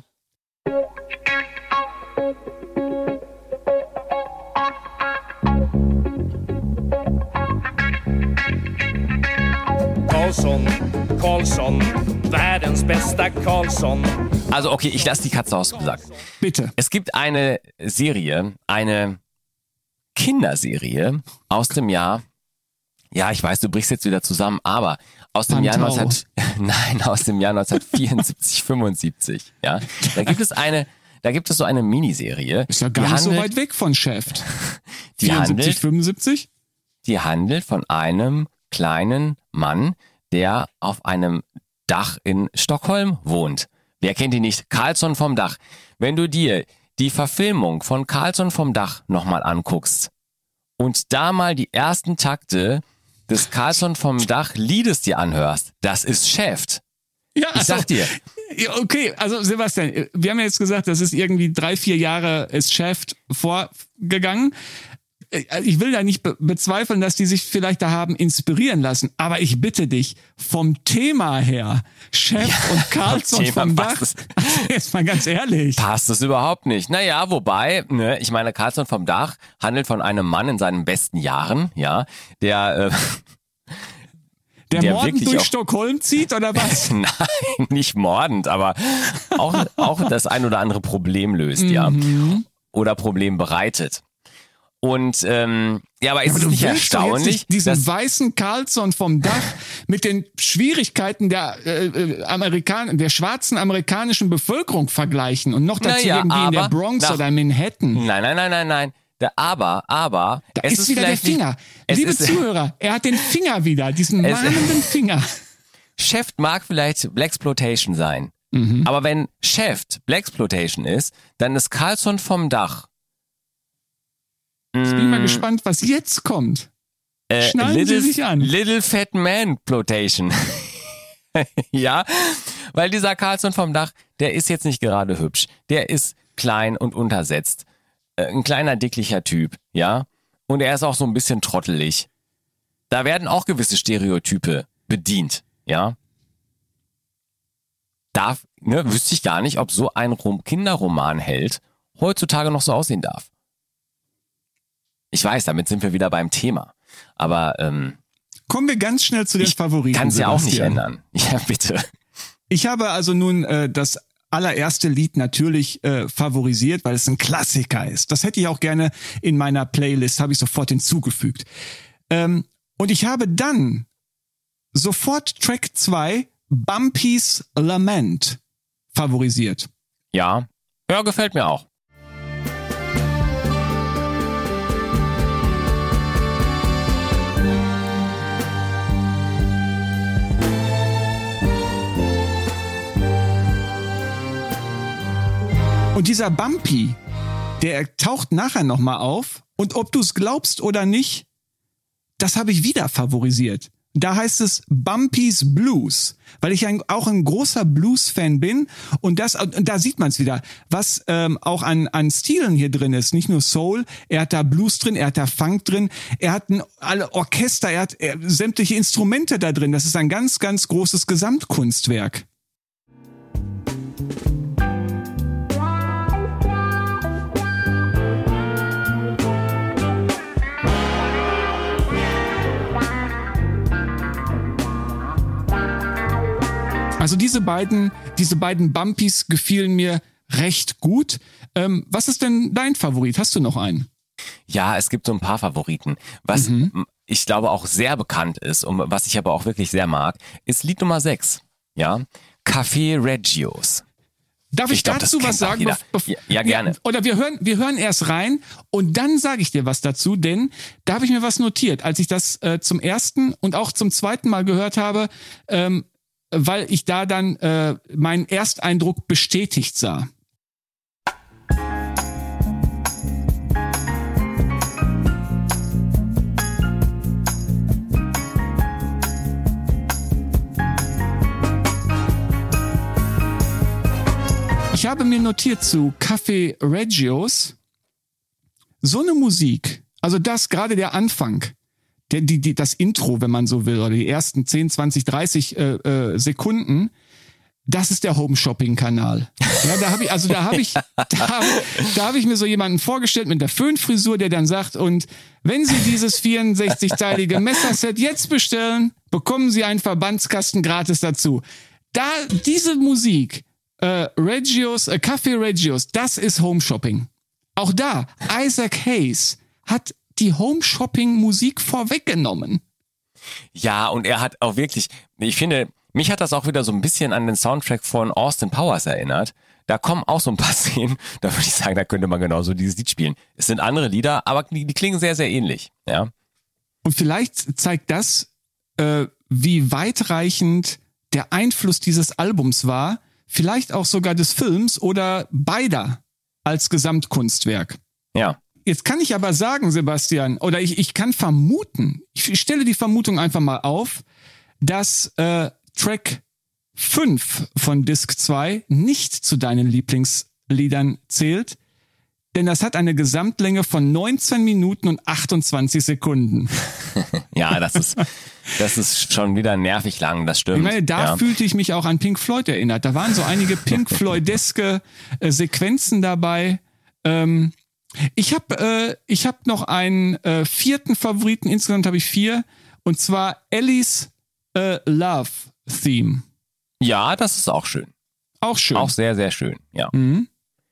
Karlsson, Karlsson, världens bästa Karlsson. Also okay, ich lasse die Katze aus dem Sack. Bitte. Es gibt eine Serie, eine Kinderserie aus dem Jahr, ja, ich weiß, du brichst jetzt wieder zusammen, aber aus dem Jahr neunzehn, nein, aus dem Jahr neunzehnhundertvierundsiebzig, fünfundsiebzig, ja. Da gibt es eine, da gibt es so eine Miniserie. Ist ja gar nicht so weit weg von Shaft. Die vierundsiebzig, handelt, fünfundsiebzig? Die handelt von einem kleinen Mann, der auf einem Dach in Stockholm wohnt. Wer kennt ihn nicht? Karlsson vom Dach. Wenn du dir die Verfilmung von Karlsson vom Dach nochmal anguckst und da mal die ersten Takte des Karlsson vom Dach Liedes dir anhörst, das ist Shaft. Ja, ich sag dir. Okay, also Sebastian, wir haben ja jetzt gesagt, das ist irgendwie drei, vier Jahre ist Shaft vorgegangen. Ich will da nicht be- bezweifeln, dass die sich vielleicht da haben inspirieren lassen, aber ich bitte dich, vom Thema her, Chef ja, und Karlsson vom Dach, also jetzt mal ganz ehrlich. Passt es überhaupt nicht. Naja, wobei, ne, ich meine, Karlsson vom Dach handelt von einem Mann in seinen besten Jahren, ja, der... Äh, Der, der mordend durch auch, Stockholm zieht, oder was? Nein, nicht mordend, aber auch, auch das ein oder andere Problem löst, ja. Mhm. Oder Problem bereitet. Und ähm, ja, aber ist ja, aber es nicht erstaunlich, nicht diesen weißen Karlsson vom Dach mit den Schwierigkeiten der äh, Amerikan der schwarzen amerikanischen Bevölkerung vergleichen und noch dazu naja, irgendwie aber, in der Bronx nach, oder Manhattan? Nein, nein, nein, nein, nein. Der aber, aber da es ist, ist wieder der Finger. Nicht, Liebe ist, Zuhörer, er hat den Finger wieder, diesen mahnenden Finger. Shaft mag vielleicht Blaxploitation sein, mhm. aber wenn Shaft Blaxploitation ist, dann ist Karlsson vom Dach. Ich bin mal gespannt, was jetzt kommt. Äh, Schneiden little, Sie sich an. Little Fat Man Ploitation. Ja, weil dieser Karlsson vom Dach, der ist jetzt nicht gerade hübsch. Der ist klein und untersetzt. Äh, ein kleiner, dicklicher Typ, ja. Und er ist auch so ein bisschen trottelig. Da werden auch gewisse Stereotype bedient, ja. Da ne, wüsste ich gar nicht, ob so ein Rom- Kinderromanheld heutzutage noch so aussehen darf. Ich weiß, damit sind wir wieder beim Thema. Aber ähm, kommen wir ganz schnell zu den ich Favoriten. Kann es ja auch nicht ändern. Ja, bitte. Ich habe also nun äh, das allererste Lied natürlich äh, favorisiert, weil es ein Klassiker ist. Das hätte ich auch gerne in meiner Playlist, habe ich sofort hinzugefügt. Ähm, und ich habe dann sofort Track zwei, Bumpy's Lament, favorisiert. Ja, ja, gefällt mir auch. Und dieser Bumpy, der taucht nachher nochmal auf. Und ob du es glaubst oder nicht, das habe ich wieder favorisiert. Da heißt es Bumpy's Blues, weil ich ein, auch ein großer Blues-Fan bin. Und das, und da sieht man es wieder, was ähm, auch an, an Stilen hier drin ist. Nicht nur Soul, er hat da Blues drin, er hat da Funk drin, er hat ein alle Orchester, er hat er, sämtliche Instrumente da drin. Das ist ein ganz, ganz großes Gesamtkunstwerk. Also diese beiden, diese beiden Bumpies gefielen mir recht gut. Ähm, was ist denn dein Favorit? Hast du noch einen? Ja, es gibt so ein paar Favoriten. Was mhm. ich glaube auch sehr bekannt ist und was ich aber auch wirklich sehr mag, ist Lied Nummer sechs. Ja, Café Reggios. Darf ich, ich glaub, dazu was sagen? Bef- ja, ja, gerne. Ja, oder wir hören, wir hören erst rein und dann sage ich dir was dazu, denn da habe ich mir was notiert, als ich das äh, zum ersten und auch zum zweiten Mal gehört habe, ähm, weil ich da dann äh, meinen Ersteindruck bestätigt sah. Ich habe mir notiert zu Café Reggios so eine Musik, also das gerade der Anfang, der, die, die, das Intro, wenn man so will, oder die ersten zehn, zwanzig, dreißig äh, äh, Sekunden, das ist der Home-Shopping-Kanal. Ja, da habe ich, also da habe ich, da, da habe ich mir so jemanden vorgestellt mit der Föhnfrisur, der dann sagt, und wenn Sie dieses vierundsechzig-teilige Messerset jetzt bestellen, bekommen Sie einen Verbandskasten gratis dazu. Da, diese Musik, Äh, Reggios, äh, Café Reggios, das ist Home Shopping. Auch da, Isaac Hayes hat die Home Shopping Musik vorweggenommen. Ja, und er hat auch wirklich, ich finde, mich hat das auch wieder so ein bisschen an den Soundtrack von Austin Powers erinnert. Da kommen auch so ein paar Szenen, da würde ich sagen, da könnte man genauso dieses Lied spielen. Es sind andere Lieder, aber die, die klingen sehr, sehr ähnlich. Ja. Und vielleicht zeigt das, äh, wie weitreichend der Einfluss dieses Albums war, vielleicht auch sogar des Films oder beider als Gesamtkunstwerk. Ja. Jetzt kann ich aber sagen, Sebastian, oder ich, ich kann vermuten, ich stelle die Vermutung einfach mal auf, dass äh, Track fünf von Disc zwei nicht zu deinen Lieblingsliedern zählt, denn das hat eine Gesamtlänge von neunzehn Minuten und achtundzwanzig Sekunden. Ja, das ist, das ist schon wieder nervig lang, das stimmt. Ich meine, da ja. fühlte ich mich auch an Pink Floyd erinnert. Da waren so einige Pink Floydeske äh, Sequenzen dabei. Ähm, ich habe äh, ich hab noch einen äh, vierten Favoriten, insgesamt habe ich vier, und zwar Ellie's äh, Love Theme. Ja, das ist auch schön. Auch schön. Auch sehr, sehr schön, ja. Mhm.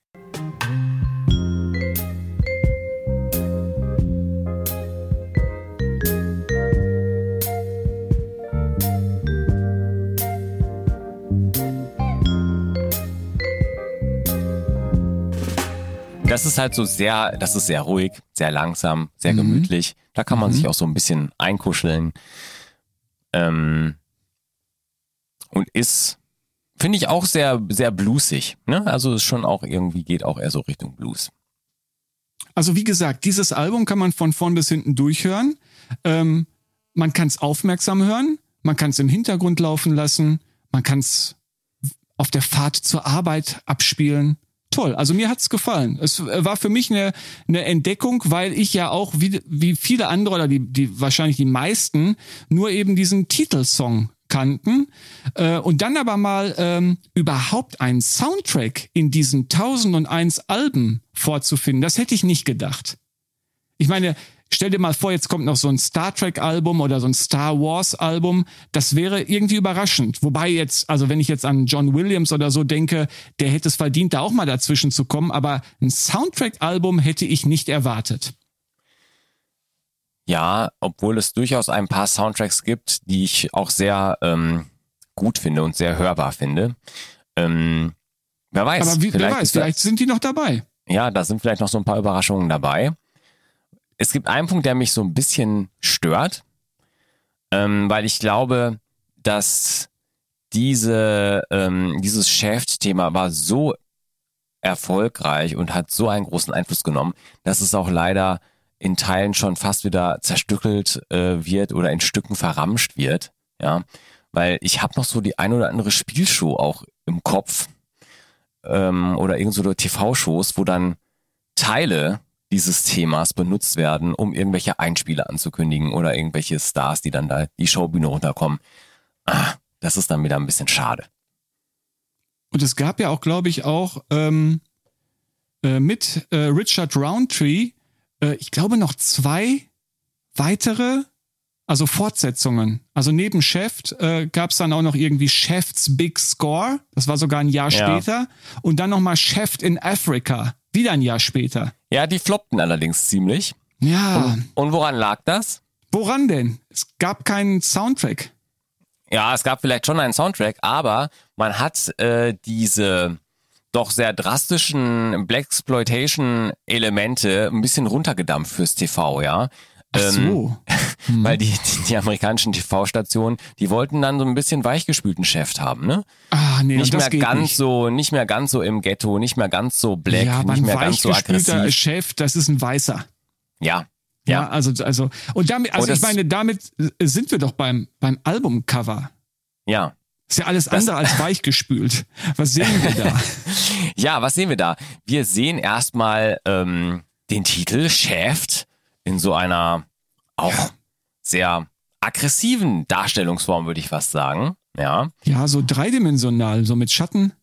Das ist halt so sehr, das ist sehr ruhig, sehr langsam, sehr gemütlich. Mhm. Da kann man mhm. sich auch so ein bisschen einkuscheln. Ähm, und ist, finde ich, auch sehr, sehr bluesig. Ne? Also ist schon auch irgendwie, geht auch eher so Richtung Blues. Also wie gesagt, dieses Album kann man von vorn bis hinten durchhören. Ähm, man kann es aufmerksam hören, man kann es im Hintergrund laufen lassen, man kann es auf der Fahrt zur Arbeit abspielen. Toll, also mir hat's gefallen. Es war für mich eine, eine Entdeckung, weil ich ja auch wie, wie viele andere oder die, die wahrscheinlich die meisten nur eben diesen Titelsong kannten äh, und dann aber mal ähm, überhaupt einen Soundtrack in diesen tausendeins Alben vorzufinden, das hätte ich nicht gedacht. Ich meine, stell dir mal vor, jetzt kommt noch so ein Star Trek Album oder so ein Star Wars Album. Das wäre irgendwie überraschend. Wobei jetzt, also wenn ich jetzt an John Williams oder so denke, der hätte es verdient, da auch mal dazwischen zu kommen. Aber ein Soundtrack Album hätte ich nicht erwartet. Ja, obwohl es durchaus ein paar Soundtracks gibt, die ich auch sehr ähm, gut finde und sehr hörbar finde. Ähm, wer weiß. Aber wie, vielleicht wer weiß, vielleicht sind die noch dabei. Ja, da sind vielleicht noch so ein paar Überraschungen dabei. Es gibt einen Punkt, der mich so ein bisschen stört, ähm, weil ich glaube, dass diese ähm, dieses Shaft-Thema war so erfolgreich und hat so einen großen Einfluss genommen, dass es auch leider in Teilen schon fast wieder zerstückelt äh, wird oder in Stücken verramscht wird. Ja, weil ich habe noch so die ein oder andere Spielshow auch im Kopf ähm, oder irgend so T V-Shows, wo dann Teile dieses Themas benutzt werden, um irgendwelche Einspieler anzukündigen oder irgendwelche Stars, die dann da die Showbühne runterkommen. Ah, das ist dann wieder ein bisschen schade. Und es gab ja auch, glaube ich, auch ähm, äh, mit äh, Richard Roundtree, äh, ich glaube noch zwei weitere Also Fortsetzungen. Also neben Shaft äh, gab es dann auch noch irgendwie Shaft's Big Score. Das war sogar ein Jahr Ja. später. Und dann nochmal Shaft in Africa. Wieder ein Jahr später. Ja, die floppten allerdings ziemlich. Ja. Und woran lag das? Woran denn? Es gab keinen Soundtrack. Ja, es gab vielleicht schon einen Soundtrack, aber man hat äh, diese doch sehr drastischen Blaxploitation-Elemente ein bisschen runtergedampft fürs T V, ja. Ach so. Ähm, weil die, die, die amerikanischen T V-Stationen, die wollten dann so ein bisschen weichgespülten Chef haben, ne? Ah, nee, Nicht das mehr geht ganz nicht. so, nicht mehr ganz so im Ghetto, nicht mehr ganz so black, Ja, aber nicht ein mehr ganz so weichgespülter aggressiv. Chef, das ist ein Weißer. Ja. Ja, Ja. also, also, und damit, also Und das- ich meine, damit sind wir doch beim, beim Albumcover. Ja. Ist ja alles andere als weichgespült. Was sehen wir da? Ja, was sehen wir da? Wir sehen erstmal ähm, den Titel Shaft in so einer auch sehr aggressiven Darstellungsform, würde ich fast sagen. Ja, Ja, so dreidimensional, so mit Schatten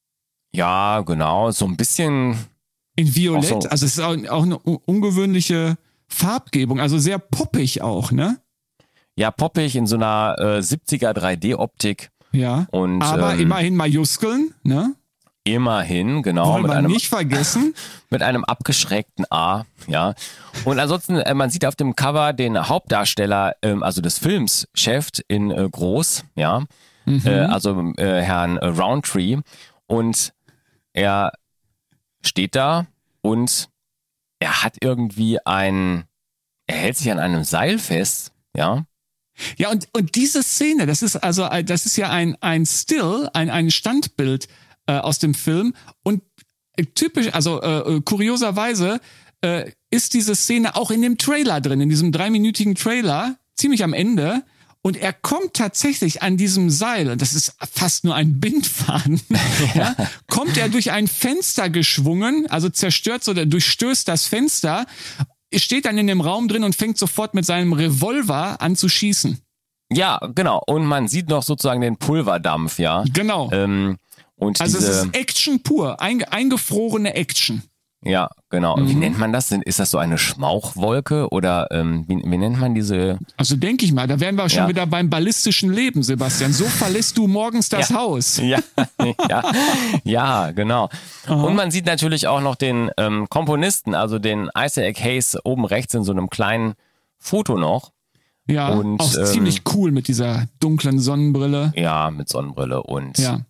ja, genau, so ein bisschen, in Violett. Auch so. Also es ist auch, auch eine u- ungewöhnliche Farbgebung, also sehr poppig auch, ne? ja, poppig in so einer äh, siebziger drei D-Optik Ja. und Aber ähm, immerhin Majuskeln, ne? immerhin, genau, Wollen mit wir einem, nicht vergessen. mit einem abgeschrägten A, ja. Und ansonsten, äh, man sieht auf dem Cover den Hauptdarsteller, ähm, also des Films, Shaft in äh, groß, ja, Mhm. äh, also äh, Herrn äh, Roundtree. Und er steht da und er hat irgendwie ein, er hält sich an einem Seil fest, ja. Ja, und, und diese Szene, das ist also, äh, das ist ja ein, ein Still, ein, ein Standbild äh, aus dem Film. Und äh, typisch, also äh, äh, kurioserweise äh, ist diese Szene auch in dem Trailer drin, in diesem dreiminütigen Trailer, ziemlich am Ende. Und er kommt tatsächlich an diesem Seil, und das ist fast nur ein Bindfaden, ja, kommt er durch ein Fenster geschwungen, also zerstört oder durchstößt das Fenster, steht dann in dem Raum drin und fängt sofort mit seinem Revolver an zu schießen. Ja, genau. Und man sieht noch sozusagen den Pulverdampf, ja. Genau. Ähm, und Also diese, es ist Action pur, einge eingefrorene Action. ja, genau. Mhm. Wie nennt man das denn? Ist das so eine Schmauchwolke oder ähm, wie, wie nennt man diese? Also denke ich mal, da wären wir schon Ja. wieder beim ballistischen Leben, Sebastian. So verlässt du morgens das Ja. Haus. Ja, ja, ja, genau. Und man sieht natürlich auch noch den ähm, Komponisten, also den Isaac Hayes oben rechts in so einem kleinen Foto noch. Ja, Und, auch ähm, ziemlich cool mit dieser dunklen Sonnenbrille. Ja, mit Sonnenbrille und Ja.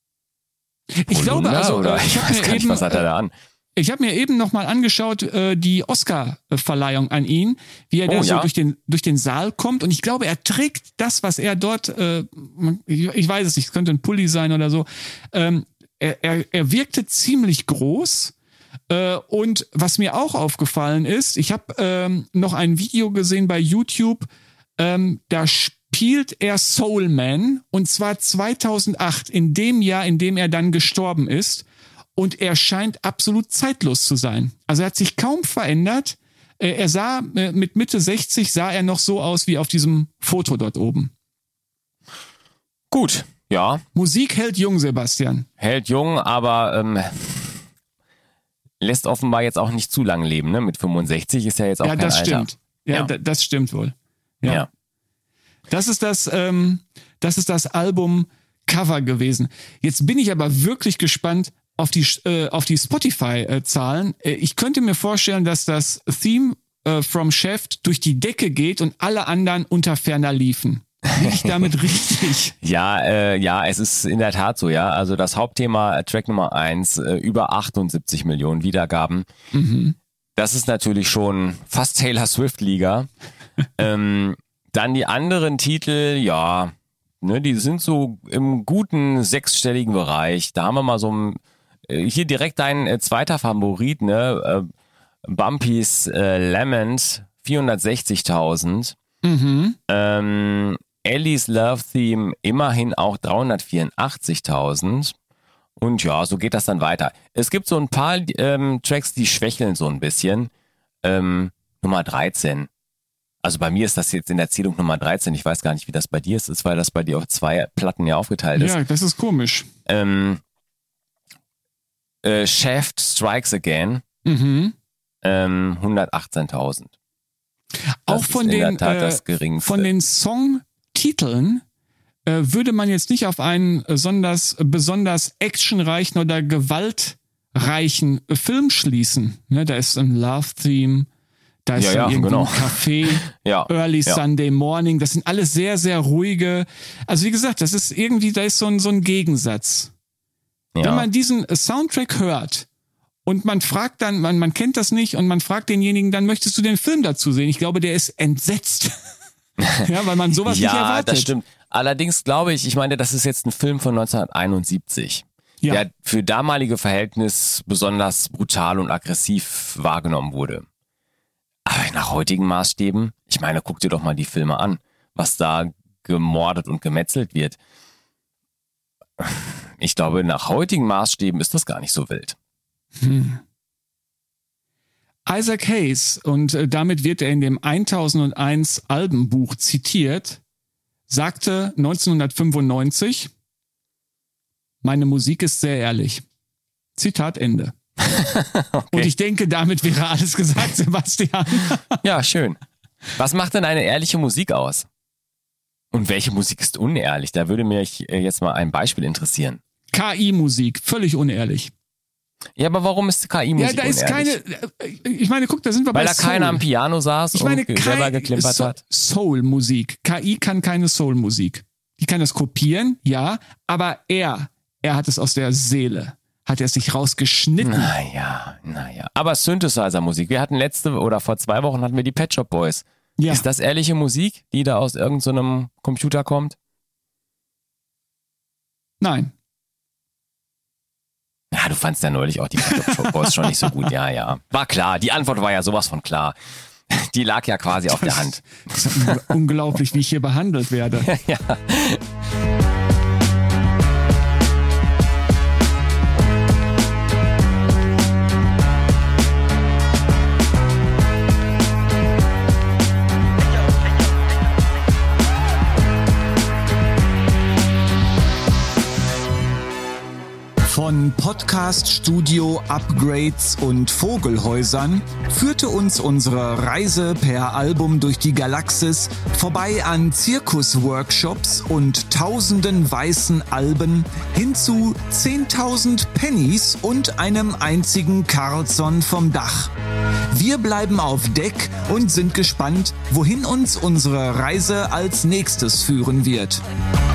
Ich glaube, Polunder, also oder äh, ich ich habe weiß mir gar nicht, eben was hat er da an? Ich habe mir eben nochmal angeschaut, äh, die Oscar-Verleihung an ihn, wie er Oh, da so ja? durch den, durch den Saal kommt. Und ich glaube, er trägt das, was er dort, äh, ich, ich weiß es nicht, es könnte ein Pulli sein oder so. Ähm, er, er, er wirkte ziemlich groß. Äh, und was mir auch aufgefallen ist, ich habe ähm, noch ein Video gesehen bei YouTube, ähm, da spielt er Soul Man, und zwar zweitausendacht, in dem Jahr, in dem er dann gestorben ist. Und er scheint absolut zeitlos zu sein. Also er hat sich kaum verändert. Äh, Er sah, äh, mit Mitte sechzig sah er noch so aus wie auf diesem Foto dort oben. Gut, ja, Musik hält jung, Sebastian. hält jung, aber ähm, lässt offenbar jetzt auch nicht zu lange leben, ne? Mit fünfundsechzig ist ja jetzt auch Ja, kein das Alter. stimmt. Ja, Ja. d- das stimmt wohl. Ja. Ja. Das ist das, ähm, das ist das Album-Cover gewesen. Jetzt bin ich aber wirklich gespannt auf die, äh, auf die Spotify-Zahlen. Äh, ich könnte mir vorstellen, dass das Theme äh, from Shaft durch die Decke geht und alle anderen unter ferner liefen. Liege ich damit richtig? Ja, äh, ja, es ist in der Tat so, ja. Also das Hauptthema, äh, Track Nummer eins, äh, über achtundsiebzig Millionen Wiedergaben. Mhm. Das ist natürlich schon fast Taylor Swift-Liga. ähm, dann die anderen Titel, ja, ne, die sind so im guten sechsstelligen Bereich. Da haben wir mal so ein, äh, hier direkt dein äh, zweiter Favorit, ne, äh, Bumpy's äh, Lemons, vierhundertsechzigtausend. Mhm. Ähm, Ellie's Love Theme immerhin auch dreihundertvierundachtzigtausend. Und ja, so geht das dann weiter. Es gibt so ein paar ähm, Tracks, die schwächeln so ein bisschen. Ähm, Nummer dreizehn. Also bei mir ist das jetzt in der Zählung Nummer dreizehn. Ich weiß gar nicht, wie das bei dir ist. ist, weil das bei dir auf zwei Platten ja aufgeteilt ist. Ja, das ist komisch. Ähm, äh, Shaft Strikes Again, Mhm. ähm, hundertachtzehntausend. Auch von den, äh, von den Songtiteln äh, würde man jetzt nicht auf einen besonders, besonders actionreichen oder gewaltreichen Film schließen. Ne, da ist ein Love-Theme, da ist ja, dann ja, irgendwie genau. ein Café, ja, Early ja. Sunday Morning. Das sind alles sehr, sehr ruhige. Also wie gesagt, das ist irgendwie, da ist so ein, so ein Gegensatz. Ja. Wenn man diesen Soundtrack hört, und man fragt dann, man, man kennt das nicht und man fragt denjenigen, dann möchtest du den Film dazu sehen. Ich glaube, der ist entsetzt. Ja, weil man sowas ja, nicht erwartet. Ja, das stimmt. Allerdings glaube ich, ich meine, das ist jetzt ein Film von neunzehnhunderteinundsiebzig, ja. der für damalige Verhältnis besonders brutal und aggressiv wahrgenommen wurde. Aber nach heutigen Maßstäben, ich meine, guck dir doch mal die Filme an, was da gemordet und gemetzelt wird. Ich glaube, nach heutigen Maßstäben ist das gar nicht so wild. Hm. Isaac Hayes, und äh, damit wird er in dem tausendundeins Albenbuch zitiert, sagte neunzehnhundertfünfundneunzig, meine Musik ist sehr ehrlich. Zitat Ende. Okay. Und ich denke, damit wäre alles gesagt, Sebastian. Ja, schön. Was macht denn eine ehrliche Musik aus? Und welche Musik ist unehrlich? Da würde mich jetzt mal ein Beispiel interessieren. K I-Musik, völlig unehrlich. Ja, aber warum ist K I-Musik unehrlich? Ja, da ist unehrlich? keine, ich meine, guck, da sind wir Weil bei da Soul. keiner am Piano saß ich meine, und selber geklimpert so- hat. Soul-Musik. K I kann keine Soul-Musik. Die kann das kopieren, ja, aber er, er hat es aus der Seele. Hat er es sich rausgeschnitten. Naja, naja. Aber Synthesizer-Musik. Wir hatten letzte oder vor zwei Wochen hatten wir die Pet Shop Boys. Ja. Ist das ehrliche Musik, die da aus irgendeinem Computer kommt? Nein. Ja, du fandst ja neulich auch die Pet Shop Boys schon nicht so gut. Ja, ja. War klar. Die Antwort war ja sowas von klar. Die lag ja quasi auf der Hand. Das ist unglaublich, wie ich hier behandelt werde. Ja. Von Podcast-Studio, Upgrades und Vogelhäusern führte uns unsere Reise per Album durch die Galaxis vorbei an Zirkus-Workshops und tausenden weißen Alben hin zu zehntausend Pennies und einem einzigen Carlson vom Dach. Wir bleiben auf Deck und sind gespannt, wohin uns unsere Reise als nächstes führen wird.